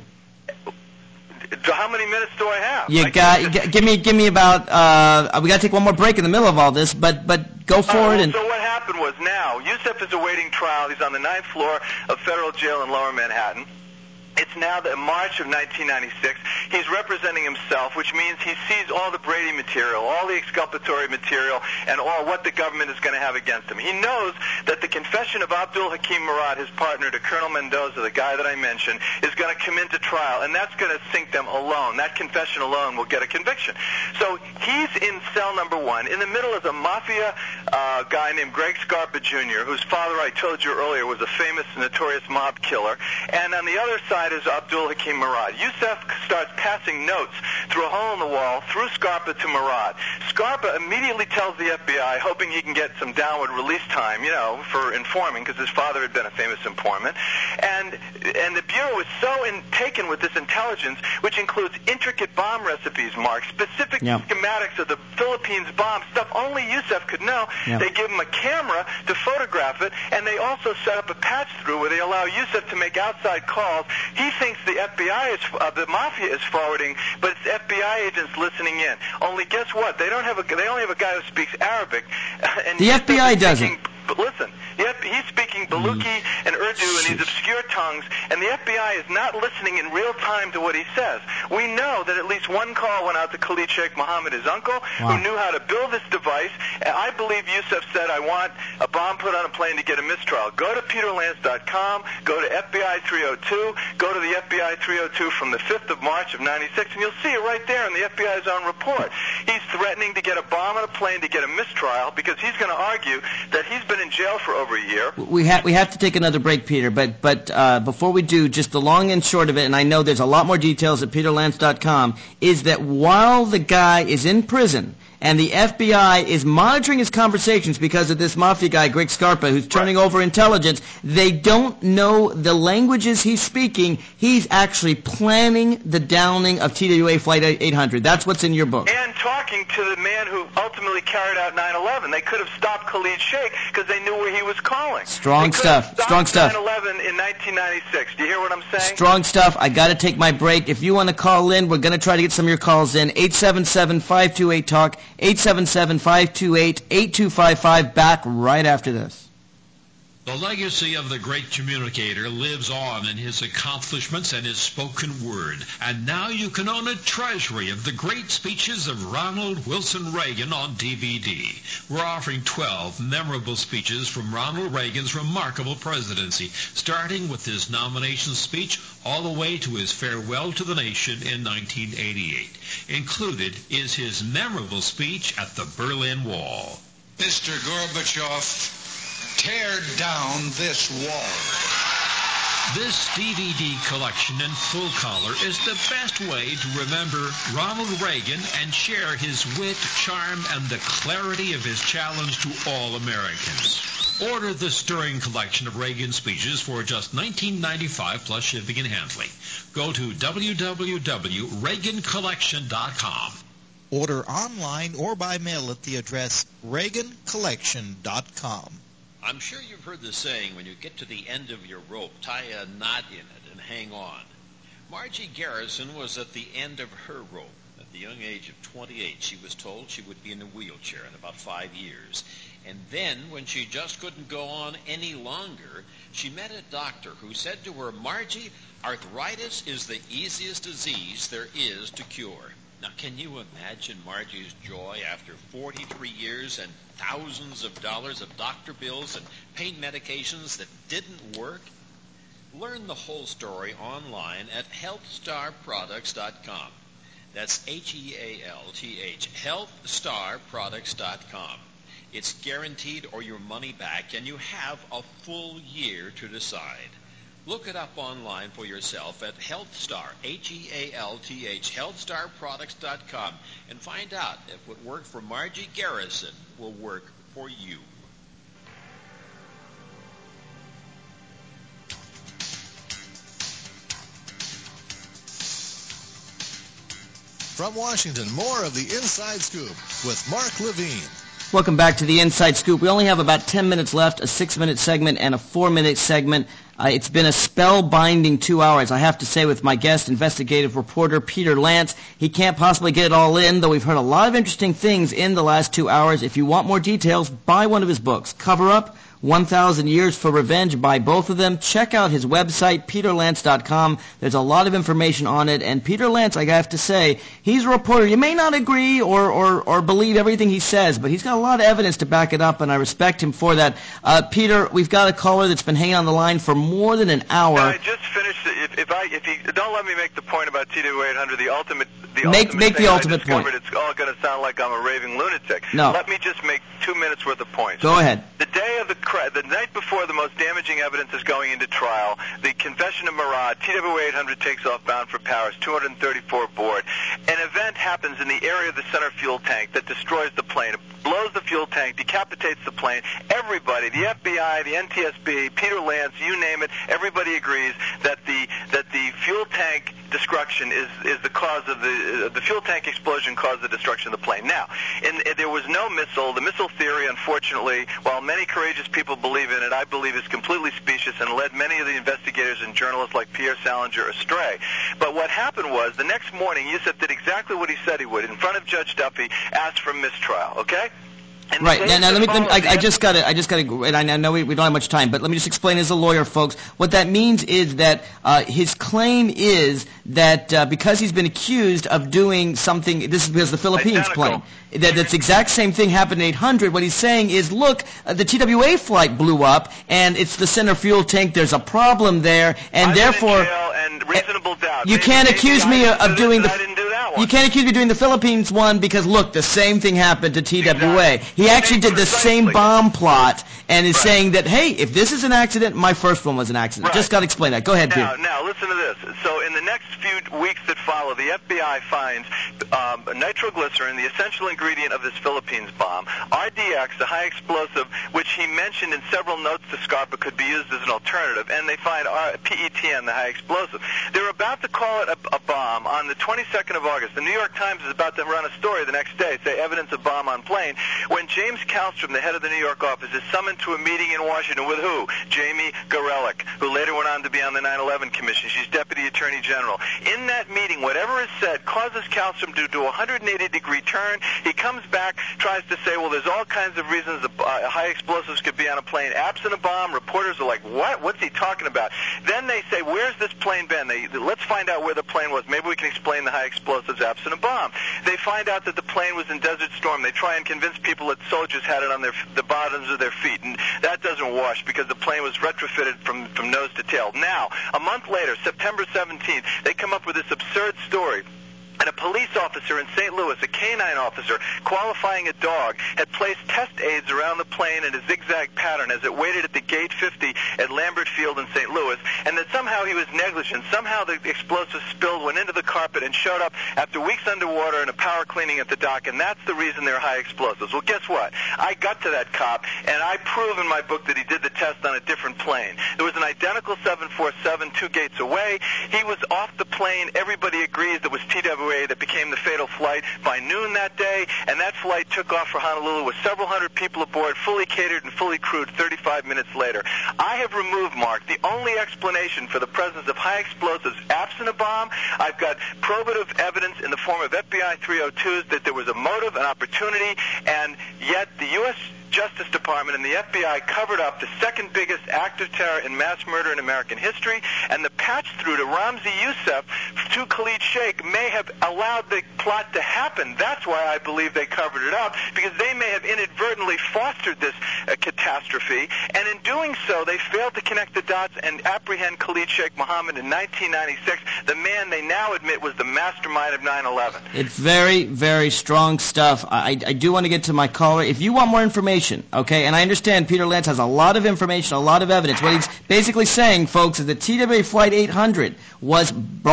So how many minutes do I have? You I got g- give me give me about. Uh, we got to take one more break in the middle of all this, but but go Oh, forward well, and. so what happened was now Youssef is awaiting trial. He's on the ninth floor of federal jail in Lower Manhattan. It's now the March of nineteen ninety-six. He's representing himself, which means he sees all the Brady material, all the exculpatory material, and all what the government is going to have against him. He knows that the confession of Abdul Hakim Murad, his partner to Colonel Mendoza, the guy that I mentioned, is going to come into trial, and that's going to sink them alone. That confession alone will get a conviction. So he's in cell number one. In the middle is a mafia uh, guy named Greg Scarpa Junior, whose father I told you earlier was a famous, notorious mob killer. And on the other side is Abdul Hakim Murad. Youssef starts passing notes through a hole in the wall, through Scarpa to Murad. Scarpa immediately tells the F B I, hoping he can get some downward release time, you know, for informing, because his father had been a famous informant. And and the Bureau is so in, taken with this intelligence, which includes intricate bomb recipes, Mark, specific Yeah. schematics of the Philippines bomb, stuff only Youssef could know. Yeah. They give him a camera to photograph it, and they also set up a patch-through where they allow Youssef to make outside calls. He thinks the F B I is, uh, the mafia is forwarding, but it's F B I agents listening in. Only guess what? They don't have a, they only have a guy who speaks Arabic. And The F B I doesn't. But listen, the F- he's speaking Baluchi and Urdu and these obscure tongues, and the F B I is not listening in real time to what he says. We know that at least one call went out to Khalid Sheikh Mohammed, his uncle, Wow. who knew how to build this device. And I believe Youssef said, I want a bomb put on a plane to get a mistrial. Go to peter lance dot com, go to F B I three oh two, go to the F B I three oh two from the fifth of March of ninety-six, and you'll see it right there in the F B I's own report. He's threatening to get a bomb on a plane to get a mistrial because he's going to argue that he's been in jail for over a year. We have we have to take another break, Peter. But but uh, before we do, just the long and short of it, and I know there's a lot more details at peter lance dot com, is that while the guy is in prison and the F B I is monitoring his conversations because of this mafia guy, Greg Scarpa, who's turning over intelligence, they don't know the languages he's speaking. He's actually planning the downing of T W A Flight eight hundred. That's what's in your book. And talking to the man who ultimately carried out nine eleven. They could have stopped Khalid Sheikh because they knew where he was calling. Strong They could have stuff. stopped Strong stuff. nine eleven in nineteen ninety-six. Do you hear what I'm saying? Strong stuff. I got to take my break. If you want to call in, we're going to try to get some of your calls in. eight seven seven, five two eight, talk. eight seven seven, five two eight, eight two five five. Back right after this. The legacy of the great communicator lives on in his accomplishments and his spoken word. And now you can own a treasury of the great speeches of Ronald Wilson Reagan on D V D. We're offering twelve memorable speeches from Ronald Reagan's remarkable presidency, starting with his nomination speech all the way to his farewell to the nation in nineteen eighty-eight. Included is his memorable speech at the Berlin Wall. Mister Gorbachev, tear down this wall. This D V D collection in full color is the best way to remember Ronald Reagan and share his wit, charm, and the clarity of his challenge to all Americans. Order the stirring collection of Reagan speeches for just nineteen ninety-five dollars plus shipping and handling. Go to w w w dot reagan collection dot com. Order online or by mail at the address reagan collection dot com. I'm sure you've heard the saying, when you get to the end of your rope, tie a knot in it and hang on. Margie Garrison was at the end of her rope. At the young age of twenty-eight, she was told she would be in a wheelchair in about five years. And then, when she just couldn't go on any longer, she met a doctor who said to her, Margie, arthritis is the easiest disease there is to cure. Now, can you imagine Margie's joy after forty-three years and thousands of dollars of doctor bills and pain medications that didn't work? Learn the whole story online at health star products dot com. That's H E A L T H, health star products dot com. It's guaranteed or your money back, and you have a full year to decide. Look it up online for yourself at HealthStar, H E A L T H, health star products dot com, and find out if what worked for Margie Garrison will work for you. From Washington, more of the Inside Scoop with Mark Levine. Welcome back to the Inside Scoop. We only have about ten minutes left, a six-minute segment and a four-minute segment. Uh, it's been a spellbinding two hours, I have to say, with my guest, investigative reporter Peter Lance. He can't possibly get it all in, though we've heard a lot of interesting things in the last two hours. If you want more details, buy one of his books, Cover Up, one thousand Years for Revenge. Buy both of them. Check out his website, peter lance dot com. There's a lot of information on it. And Peter Lance, I have to say, he's a reporter. You may not agree or, or, or believe everything he says, but he's got a lot of evidence to back it up, and I respect him for that. Uh, Peter, we've got a caller that's been hanging on the line for more than an hour. I just finished. If, if I, if you don't let me make the point about T W eight hundred, the ultimate, the make, ultimate make thing the ultimate I discovered, point. It's all going to sound like I'm a raving lunatic. No. Let me just make two minutes worth of points. Go ahead. The day of the cra- the night before the most damaging evidence is going into trial, the confession of Murad, T W eight hundred takes off bound for Paris, two hundred thirty-four aboard. An event happens in the area of the center fuel tank that destroys the plane. It blows the fuel tank, decapitates the plane. Everybody, the F B I, the N T S B, Peter Lance, you name it, everybody agrees that the that the fuel tank destruction is is the cause of the uh, the fuel tank explosion caused the destruction of the plane. Now, in, in, there was no missile. The missile theory, unfortunately, while many courageous people believe in it, I believe is completely specious and led many of the investigators and journalists like Pierre Salinger astray. But what happened was, the next morning, Youssef did exactly what he said he would. In front of Judge Duffy, asked for mistrial, okay? And right now, now let me. Let me I, I just got to. I just got to. And I know we, we don't have much time, but let me just explain as a lawyer, folks. What that means is that uh, his claim is that uh, because he's been accused of doing something. This is because the Philippines plane. That that's exact same thing happened in eight hundred. What he's saying is, look, uh, the T W A flight blew up, and it's the center fuel tank. There's a problem there, and I've therefore, been in jail and reasonable doubt. you Maybe, can't maybe accuse I me didn't of do doing this the. and I didn't do that one. You can't accuse me of doing the Philippines one because, look, the same thing happened to T W A. Exactly. He actually did the same bomb plot and is Right. saying that, hey, if this is an accident, my first one was an accident. Right. Just got to explain that. Go ahead, Now, Peter. now, listen to this. So in the next few weeks that follow, the F B I finds um, nitroglycerin, the essential ingredient of this Philippines bomb, R D X, the high explosive, which he mentioned in several notes to Scarpa could be used as an alternative, and they find R- P E T N, the high explosive. They're about to call it a, a bomb on the twenty-second of August. The New York Times is about to run a story the next day, say evidence of bomb on plane, when James Kallstrom, the head of the New York office, is summoned to a meeting in Washington with who? Jamie Gorelick, who later went on to be on the nine eleven Commission. She's Deputy Attorney General. In that meeting, whatever is said causes Kallstrom to do a one hundred eighty degree turn. He comes back, tries to say, well, there's all kinds of reasons uh, high explosives could be on a plane absent a bomb. Reporters are like, what? What's he talking about? Then they say, where's this plane been? They, let's find out where the plane was. Maybe we can explain the high explosives absent a bomb. They find out that the plane was in Desert Storm. They try and convince people that soldiers had it on their the bottoms of their feet, and that doesn't wash because the plane was retrofitted from, from nose to tail. Now, a month later, September seventeenth, they come up with this absurd story. And a police officer in Saint Louis, a canine officer, qualifying a dog, had placed test aids around the plane in a zigzag pattern as it waited at the gate fifty at Lambert Field in Saint Louis, and that somehow he was negligent. Somehow the explosive spilled, went into the carpet, and showed up after weeks underwater in a power cleaning at the dock, and that's the reason they're high explosives. Well, guess what? I got to that cop, and I prove in my book that he did the test on a different plane. There was an identical seven forty-seven two gates away. He was off the plane. Everybody agrees that was T W A that became the fatal flight by noon that day, and that flight took off for Honolulu with several hundred people aboard, fully catered and fully crewed thirty-five minutes later. I have removed, Mark, the only explanation for the presence of high explosives absent a bomb. I've got probative evidence in the form of F B I three oh twos that there was a motive, an opportunity, and yet the U S Justice Department and the F B I covered up the second biggest act of terror and mass murder in American history, and the patch-through to Ramzi Youssef to Khalid Sheikh may have allowed the plot to happen. That's why I believe they covered it up, because they may have inadvertently fostered this uh, catastrophe, and in doing so, they failed to connect the dots and apprehend Khalid Sheikh Mohammed in nineteen ninety-six, the man they now admit was the mastermind of nine eleven. It's very, very strong stuff. I, I do want to get to my caller. If you want more information, okay, and I understand Peter Lance has a lot of information, a lot of evidence. What he's basically saying, folks, is that T W A Flight eight hundred was brought down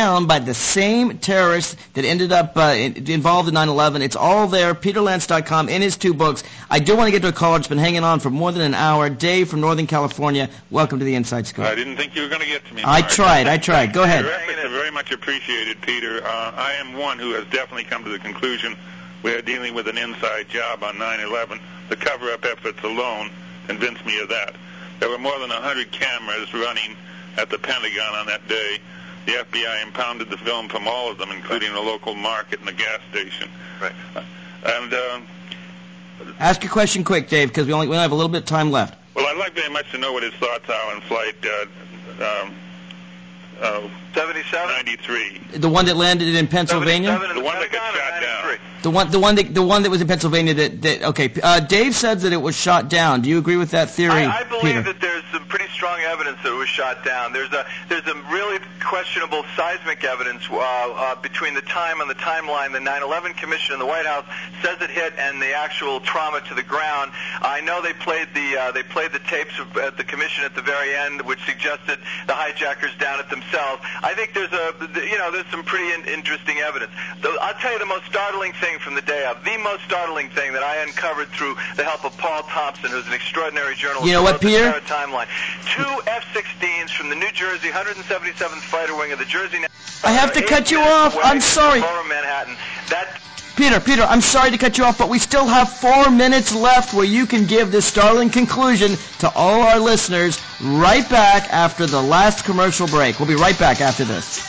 down by the same terrorists that ended up uh, involved in nine eleven. It's all there, peter lance dot com, in his two books. I do want to get to a caller. It's been hanging on for more than an hour. Dave from Northern California, welcome to the Inside Scoop. I didn't think you were going to get to me, I Mark. tried, I tried. Go ahead. Your efforts are very much appreciated, Peter. Uh, I am one who has definitely come to the conclusion we are dealing with an inside job on nine eleven. The cover-up efforts alone convinced me of that. There were more than one hundred cameras running at the Pentagon on that day. The F B I impounded the film from all of them, including the local market and the gas station. Right. Uh, and uh, Ask your question quick, Dave, because we only, we only have a little bit of time left. well, I'd like very much to know what his thoughts are on Flight uh, um, uh, seventy-seven? ninety-three. The one that landed in Pennsylvania? The one that got shot down. The one, the one that, the one that was in Pennsylvania. That, that okay. Uh, Dave said that it was shot down. Do you agree with that theory, I, I believe Peter? that there's some pretty strong evidence that it was shot down. There's a there's a really questionable seismic evidence uh, uh, between the time on the timeline the nine eleven Commission in the White House says it hit and the actual trauma to the ground. I know they played the uh, they played the tapes of, at the Commission at the very end, which suggested the hijackers down it themselves. I think there's a you know there's some pretty in, interesting evidence. The, I'll tell you the most startling thing from the day of, the most startling thing that I uncovered through the help of Paul Thompson, who's an extraordinary journalist. You know what, Peter? Timeline. Two F sixteens from the New Jersey one hundred seventy-seventh Fighter Wing of the Jersey. I have to cut you off. I'm sorry. Lower Manhattan. That. Peter, Peter, I'm sorry to cut you off, but we still have four minutes left where you can give this startling conclusion to all our listeners right back after the last commercial break. We'll be right back after this.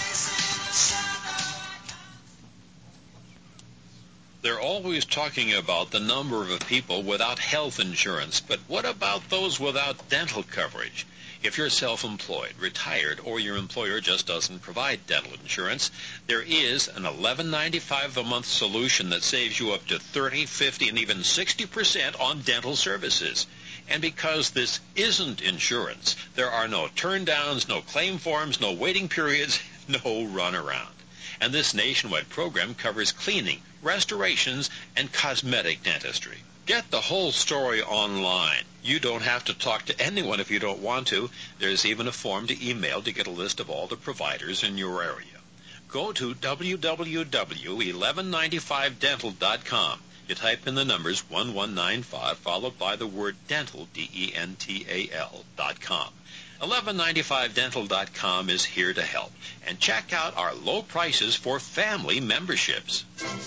They're always talking about the number of people without health insurance, but what about those without dental coverage? If you're self-employed, retired, or your employer just doesn't provide dental insurance, there is an eleven ninety-five a month solution that saves you up to thirty, fifty, and even sixty percent on dental services. And because this isn't insurance, there are no turn-downs, no claim forms, no waiting periods, no runaround. And this nationwide program covers cleaning, restorations, and cosmetic dentistry. Get the whole story online. You don't have to talk to anyone if you don't want to. There's even a form to email to get a list of all the providers in your area. Go to w w w dot eleven ninety-five dental dot com. You type in the numbers one one nine five followed by the word dental, D E N T A L, dot com. eleven ninety-five dental dot com is here to help. And check out our low prices for family memberships.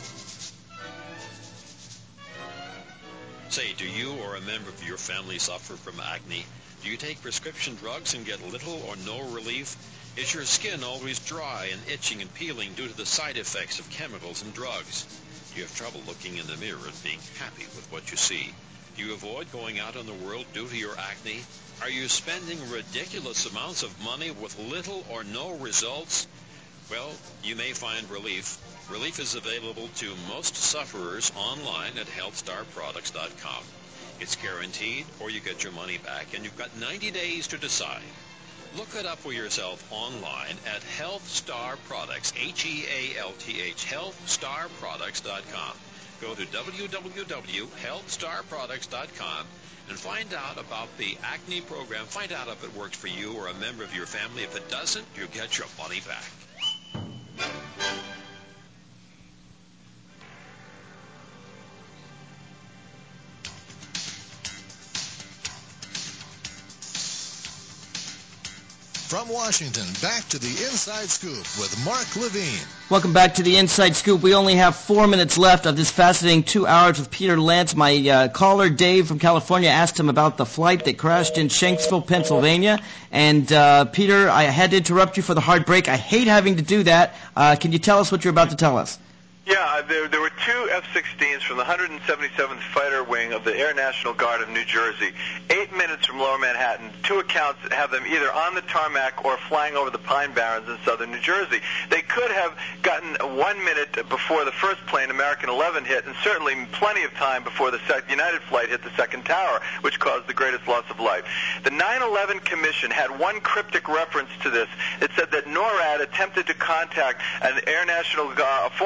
Say, do you or a member of your family suffer from acne? Do you take prescription drugs and get little or no relief? Is your skin always dry and itching and peeling due to the side effects of chemicals and drugs? Do you have trouble looking in the mirror and being happy with what you see? Do you avoid going out in the world due to your acne? Are you spending ridiculous amounts of money with little or no results? Well, you may find relief. Relief is available to most sufferers online at health star products dot com. It's guaranteed, or you get your money back, and you've got ninety days to decide. Look it up for yourself online at HealthStar Products, H E A L T H, health star products dot com. Go to w w w dot health star products dot com and find out about the acne program. Find out if it works for you or a member of your family. If it doesn't, you get your money back. From Washington, back to the Inside Scoop with Mark Levine. Welcome back to the Inside Scoop. We only have four minutes left of this fascinating two hours with Peter Lance. My uh, caller, Dave from California, asked him about the flight that crashed in Shanksville, Pennsylvania. And, uh, Peter, I had to interrupt you for the hard break. I hate having to do that. Uh, can you tell us what you're about to tell us? Yeah, there, there were two F sixteens from the one hundred seventy-seventh Fighter Wing of the Air National Guard of New Jersey, eight minutes from Lower Manhattan. Two accounts that have them either on the tarmac or flying over the Pine Barrens in southern New Jersey. They could have gotten one minute before the first plane, American eleven, hit, and certainly plenty of time before the United flight hit the second tower, which caused the greatest loss of life. The nine eleven Commission had one cryptic reference to this. It said that NORAD attempted to contact an Air National Guard, a former NORAD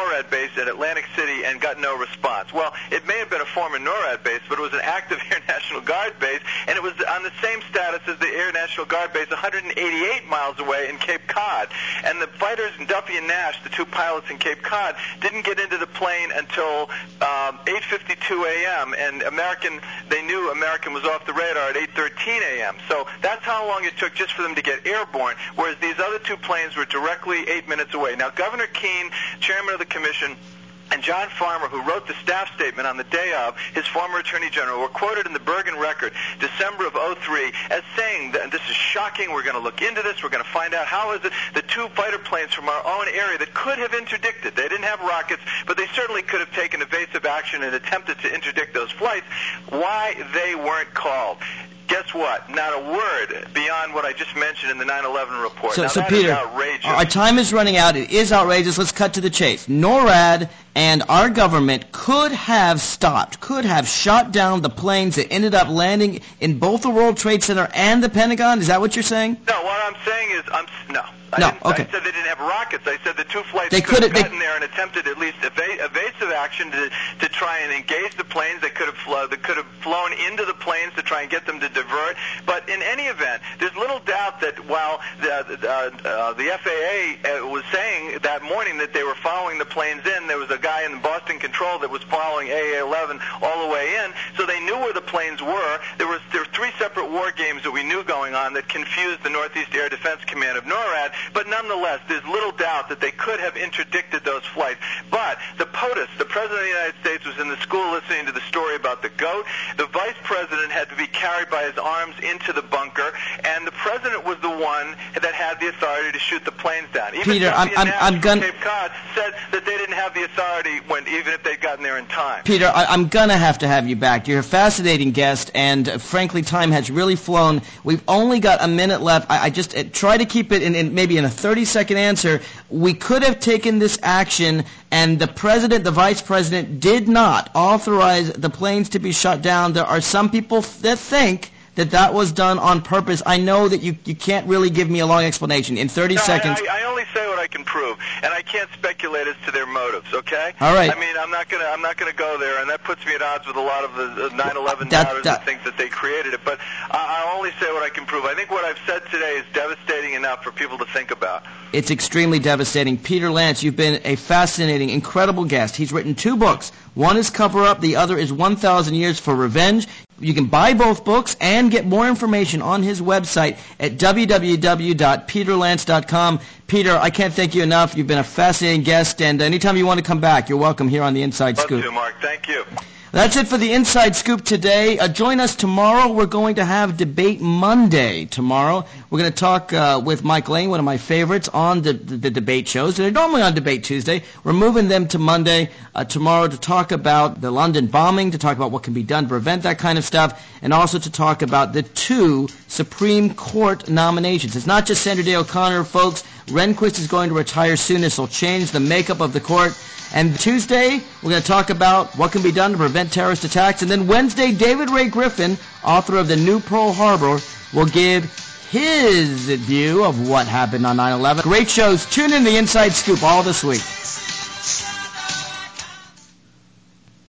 NORAD base at Atlantic City and got no response. Well, it may have been a former NORAD base, but it was an active Air National Guard base, and it was on the same status as the Air National Guard base one hundred eighty-eight miles away in Cape Cod. And the fighters, Duffy and Nash, the two pilots in Cape Cod, didn't get into the plane until um, eight fifty-two a.m., and American, they knew American was off the radar at eight thirteen a.m. So that's how long it took just for them to get airborne, whereas these other two planes were directly eight minutes away. Now, Governor Keene, chairman of the commission, and John Farmer, who wrote the staff statement on the day of, his former attorney general, were quoted in the Bergen Record, December of oh three, as saying that, and this is shocking, we're going to look into this, we're going to find out how is it the two fighter planes from our own area that could have interdicted, they didn't have rockets, but they certainly could have taken evasive action and attempted to interdict those flights, why they weren't called. Guess what? Not a word beyond what I just mentioned in the nine eleven report. So, now, so that Peter, is outrageous. our time is running out. It is outrageous. Let's cut to the chase. NORAD and our government could have stopped, could have shot down the planes that ended up landing in both the World Trade Center and the Pentagon. Is that what you're saying? No, what I'm saying is, I'm no. I, no, didn't, okay. I said they didn't have rockets. I said the two flights they could have they, gotten there and attempted at least eva- evasive action to to try and engage the planes. They could have flo- they could have flown into the planes to try and get them to divert. But in any event, there's little doubt that while the the, uh, the F A A uh, was saying that morning that they were following the planes in, there was a guy in Boston Control that was following A A eleven all the way in, so they knew where the planes were. There was there were three separate war games that we knew going on that confused the Northeast Air Defense Command of NORAD. But nonetheless, there's little doubt that they could have interdicted those flights. But the POTUS, the President of the United States, was in the school listening to the story about the goat. The Vice President had to be carried by his arms into the bunker, and the President was the one that had the authority to shoot the planes down. Even Peter, I'm, I'm, I'm going Cape Cod said that they didn't have the authority when, even if they'd gotten there in time. Peter, I, I'm going to have to have you back. You're a fascinating guest, and uh, frankly, time has really flown. We've only got a minute left. I, I just uh, try to keep it in, in maybe in a thirty-second answer. We could have taken this action, and the President, the Vice President, did not authorize the planes to be shut down. There are some people that think that that was done on purpose. I know that you, you can't really give me a long explanation. In thirty no, seconds... I, I only say what I can prove, and I can't speculate as to their motives, okay? All right. I mean, I'm not going to I'm not going to go there, and that puts me at odds with a lot of the nine eleven that, doubters that, that think that they created it, but I, I'll only say what I can prove. I think what I've said today is devastating enough for people to think about. It's extremely devastating. Peter Lance, you've been a fascinating, incredible guest. He's written two books. One is Cover Up, the other is one thousand Years for Revenge. You can buy both books and get more information on his website at w w w dot peter lance dot com. Peter, I can't thank you enough. You've been a fascinating guest, and anytime you want to come back, you're welcome here on the Inside Love Scoop. to, Mark. Thank you. That's it for the Inside Scoop today. Uh, join us tomorrow. We're going to have Debate Monday tomorrow. We're going to talk uh, with Mike Lane, one of my favorites, on the, the, the debate shows. They're normally on Debate Tuesday. We're moving them to Monday uh, tomorrow to talk about the London bombing, to talk about what can be done to prevent that kind of stuff, and also to talk about the two Supreme Court nominations. It's not just Sandra Day O'Connor, folks. Rehnquist is going to retire soon. This will change the makeup of the court. And Tuesday, we're going to talk about what can be done to prevent terrorist attacks. And then Wednesday, David Ray Griffin, author of The New Pearl Harbor, will give his view of what happened on nine eleven. Great shows. Tune in to the Inside Scoop all this week.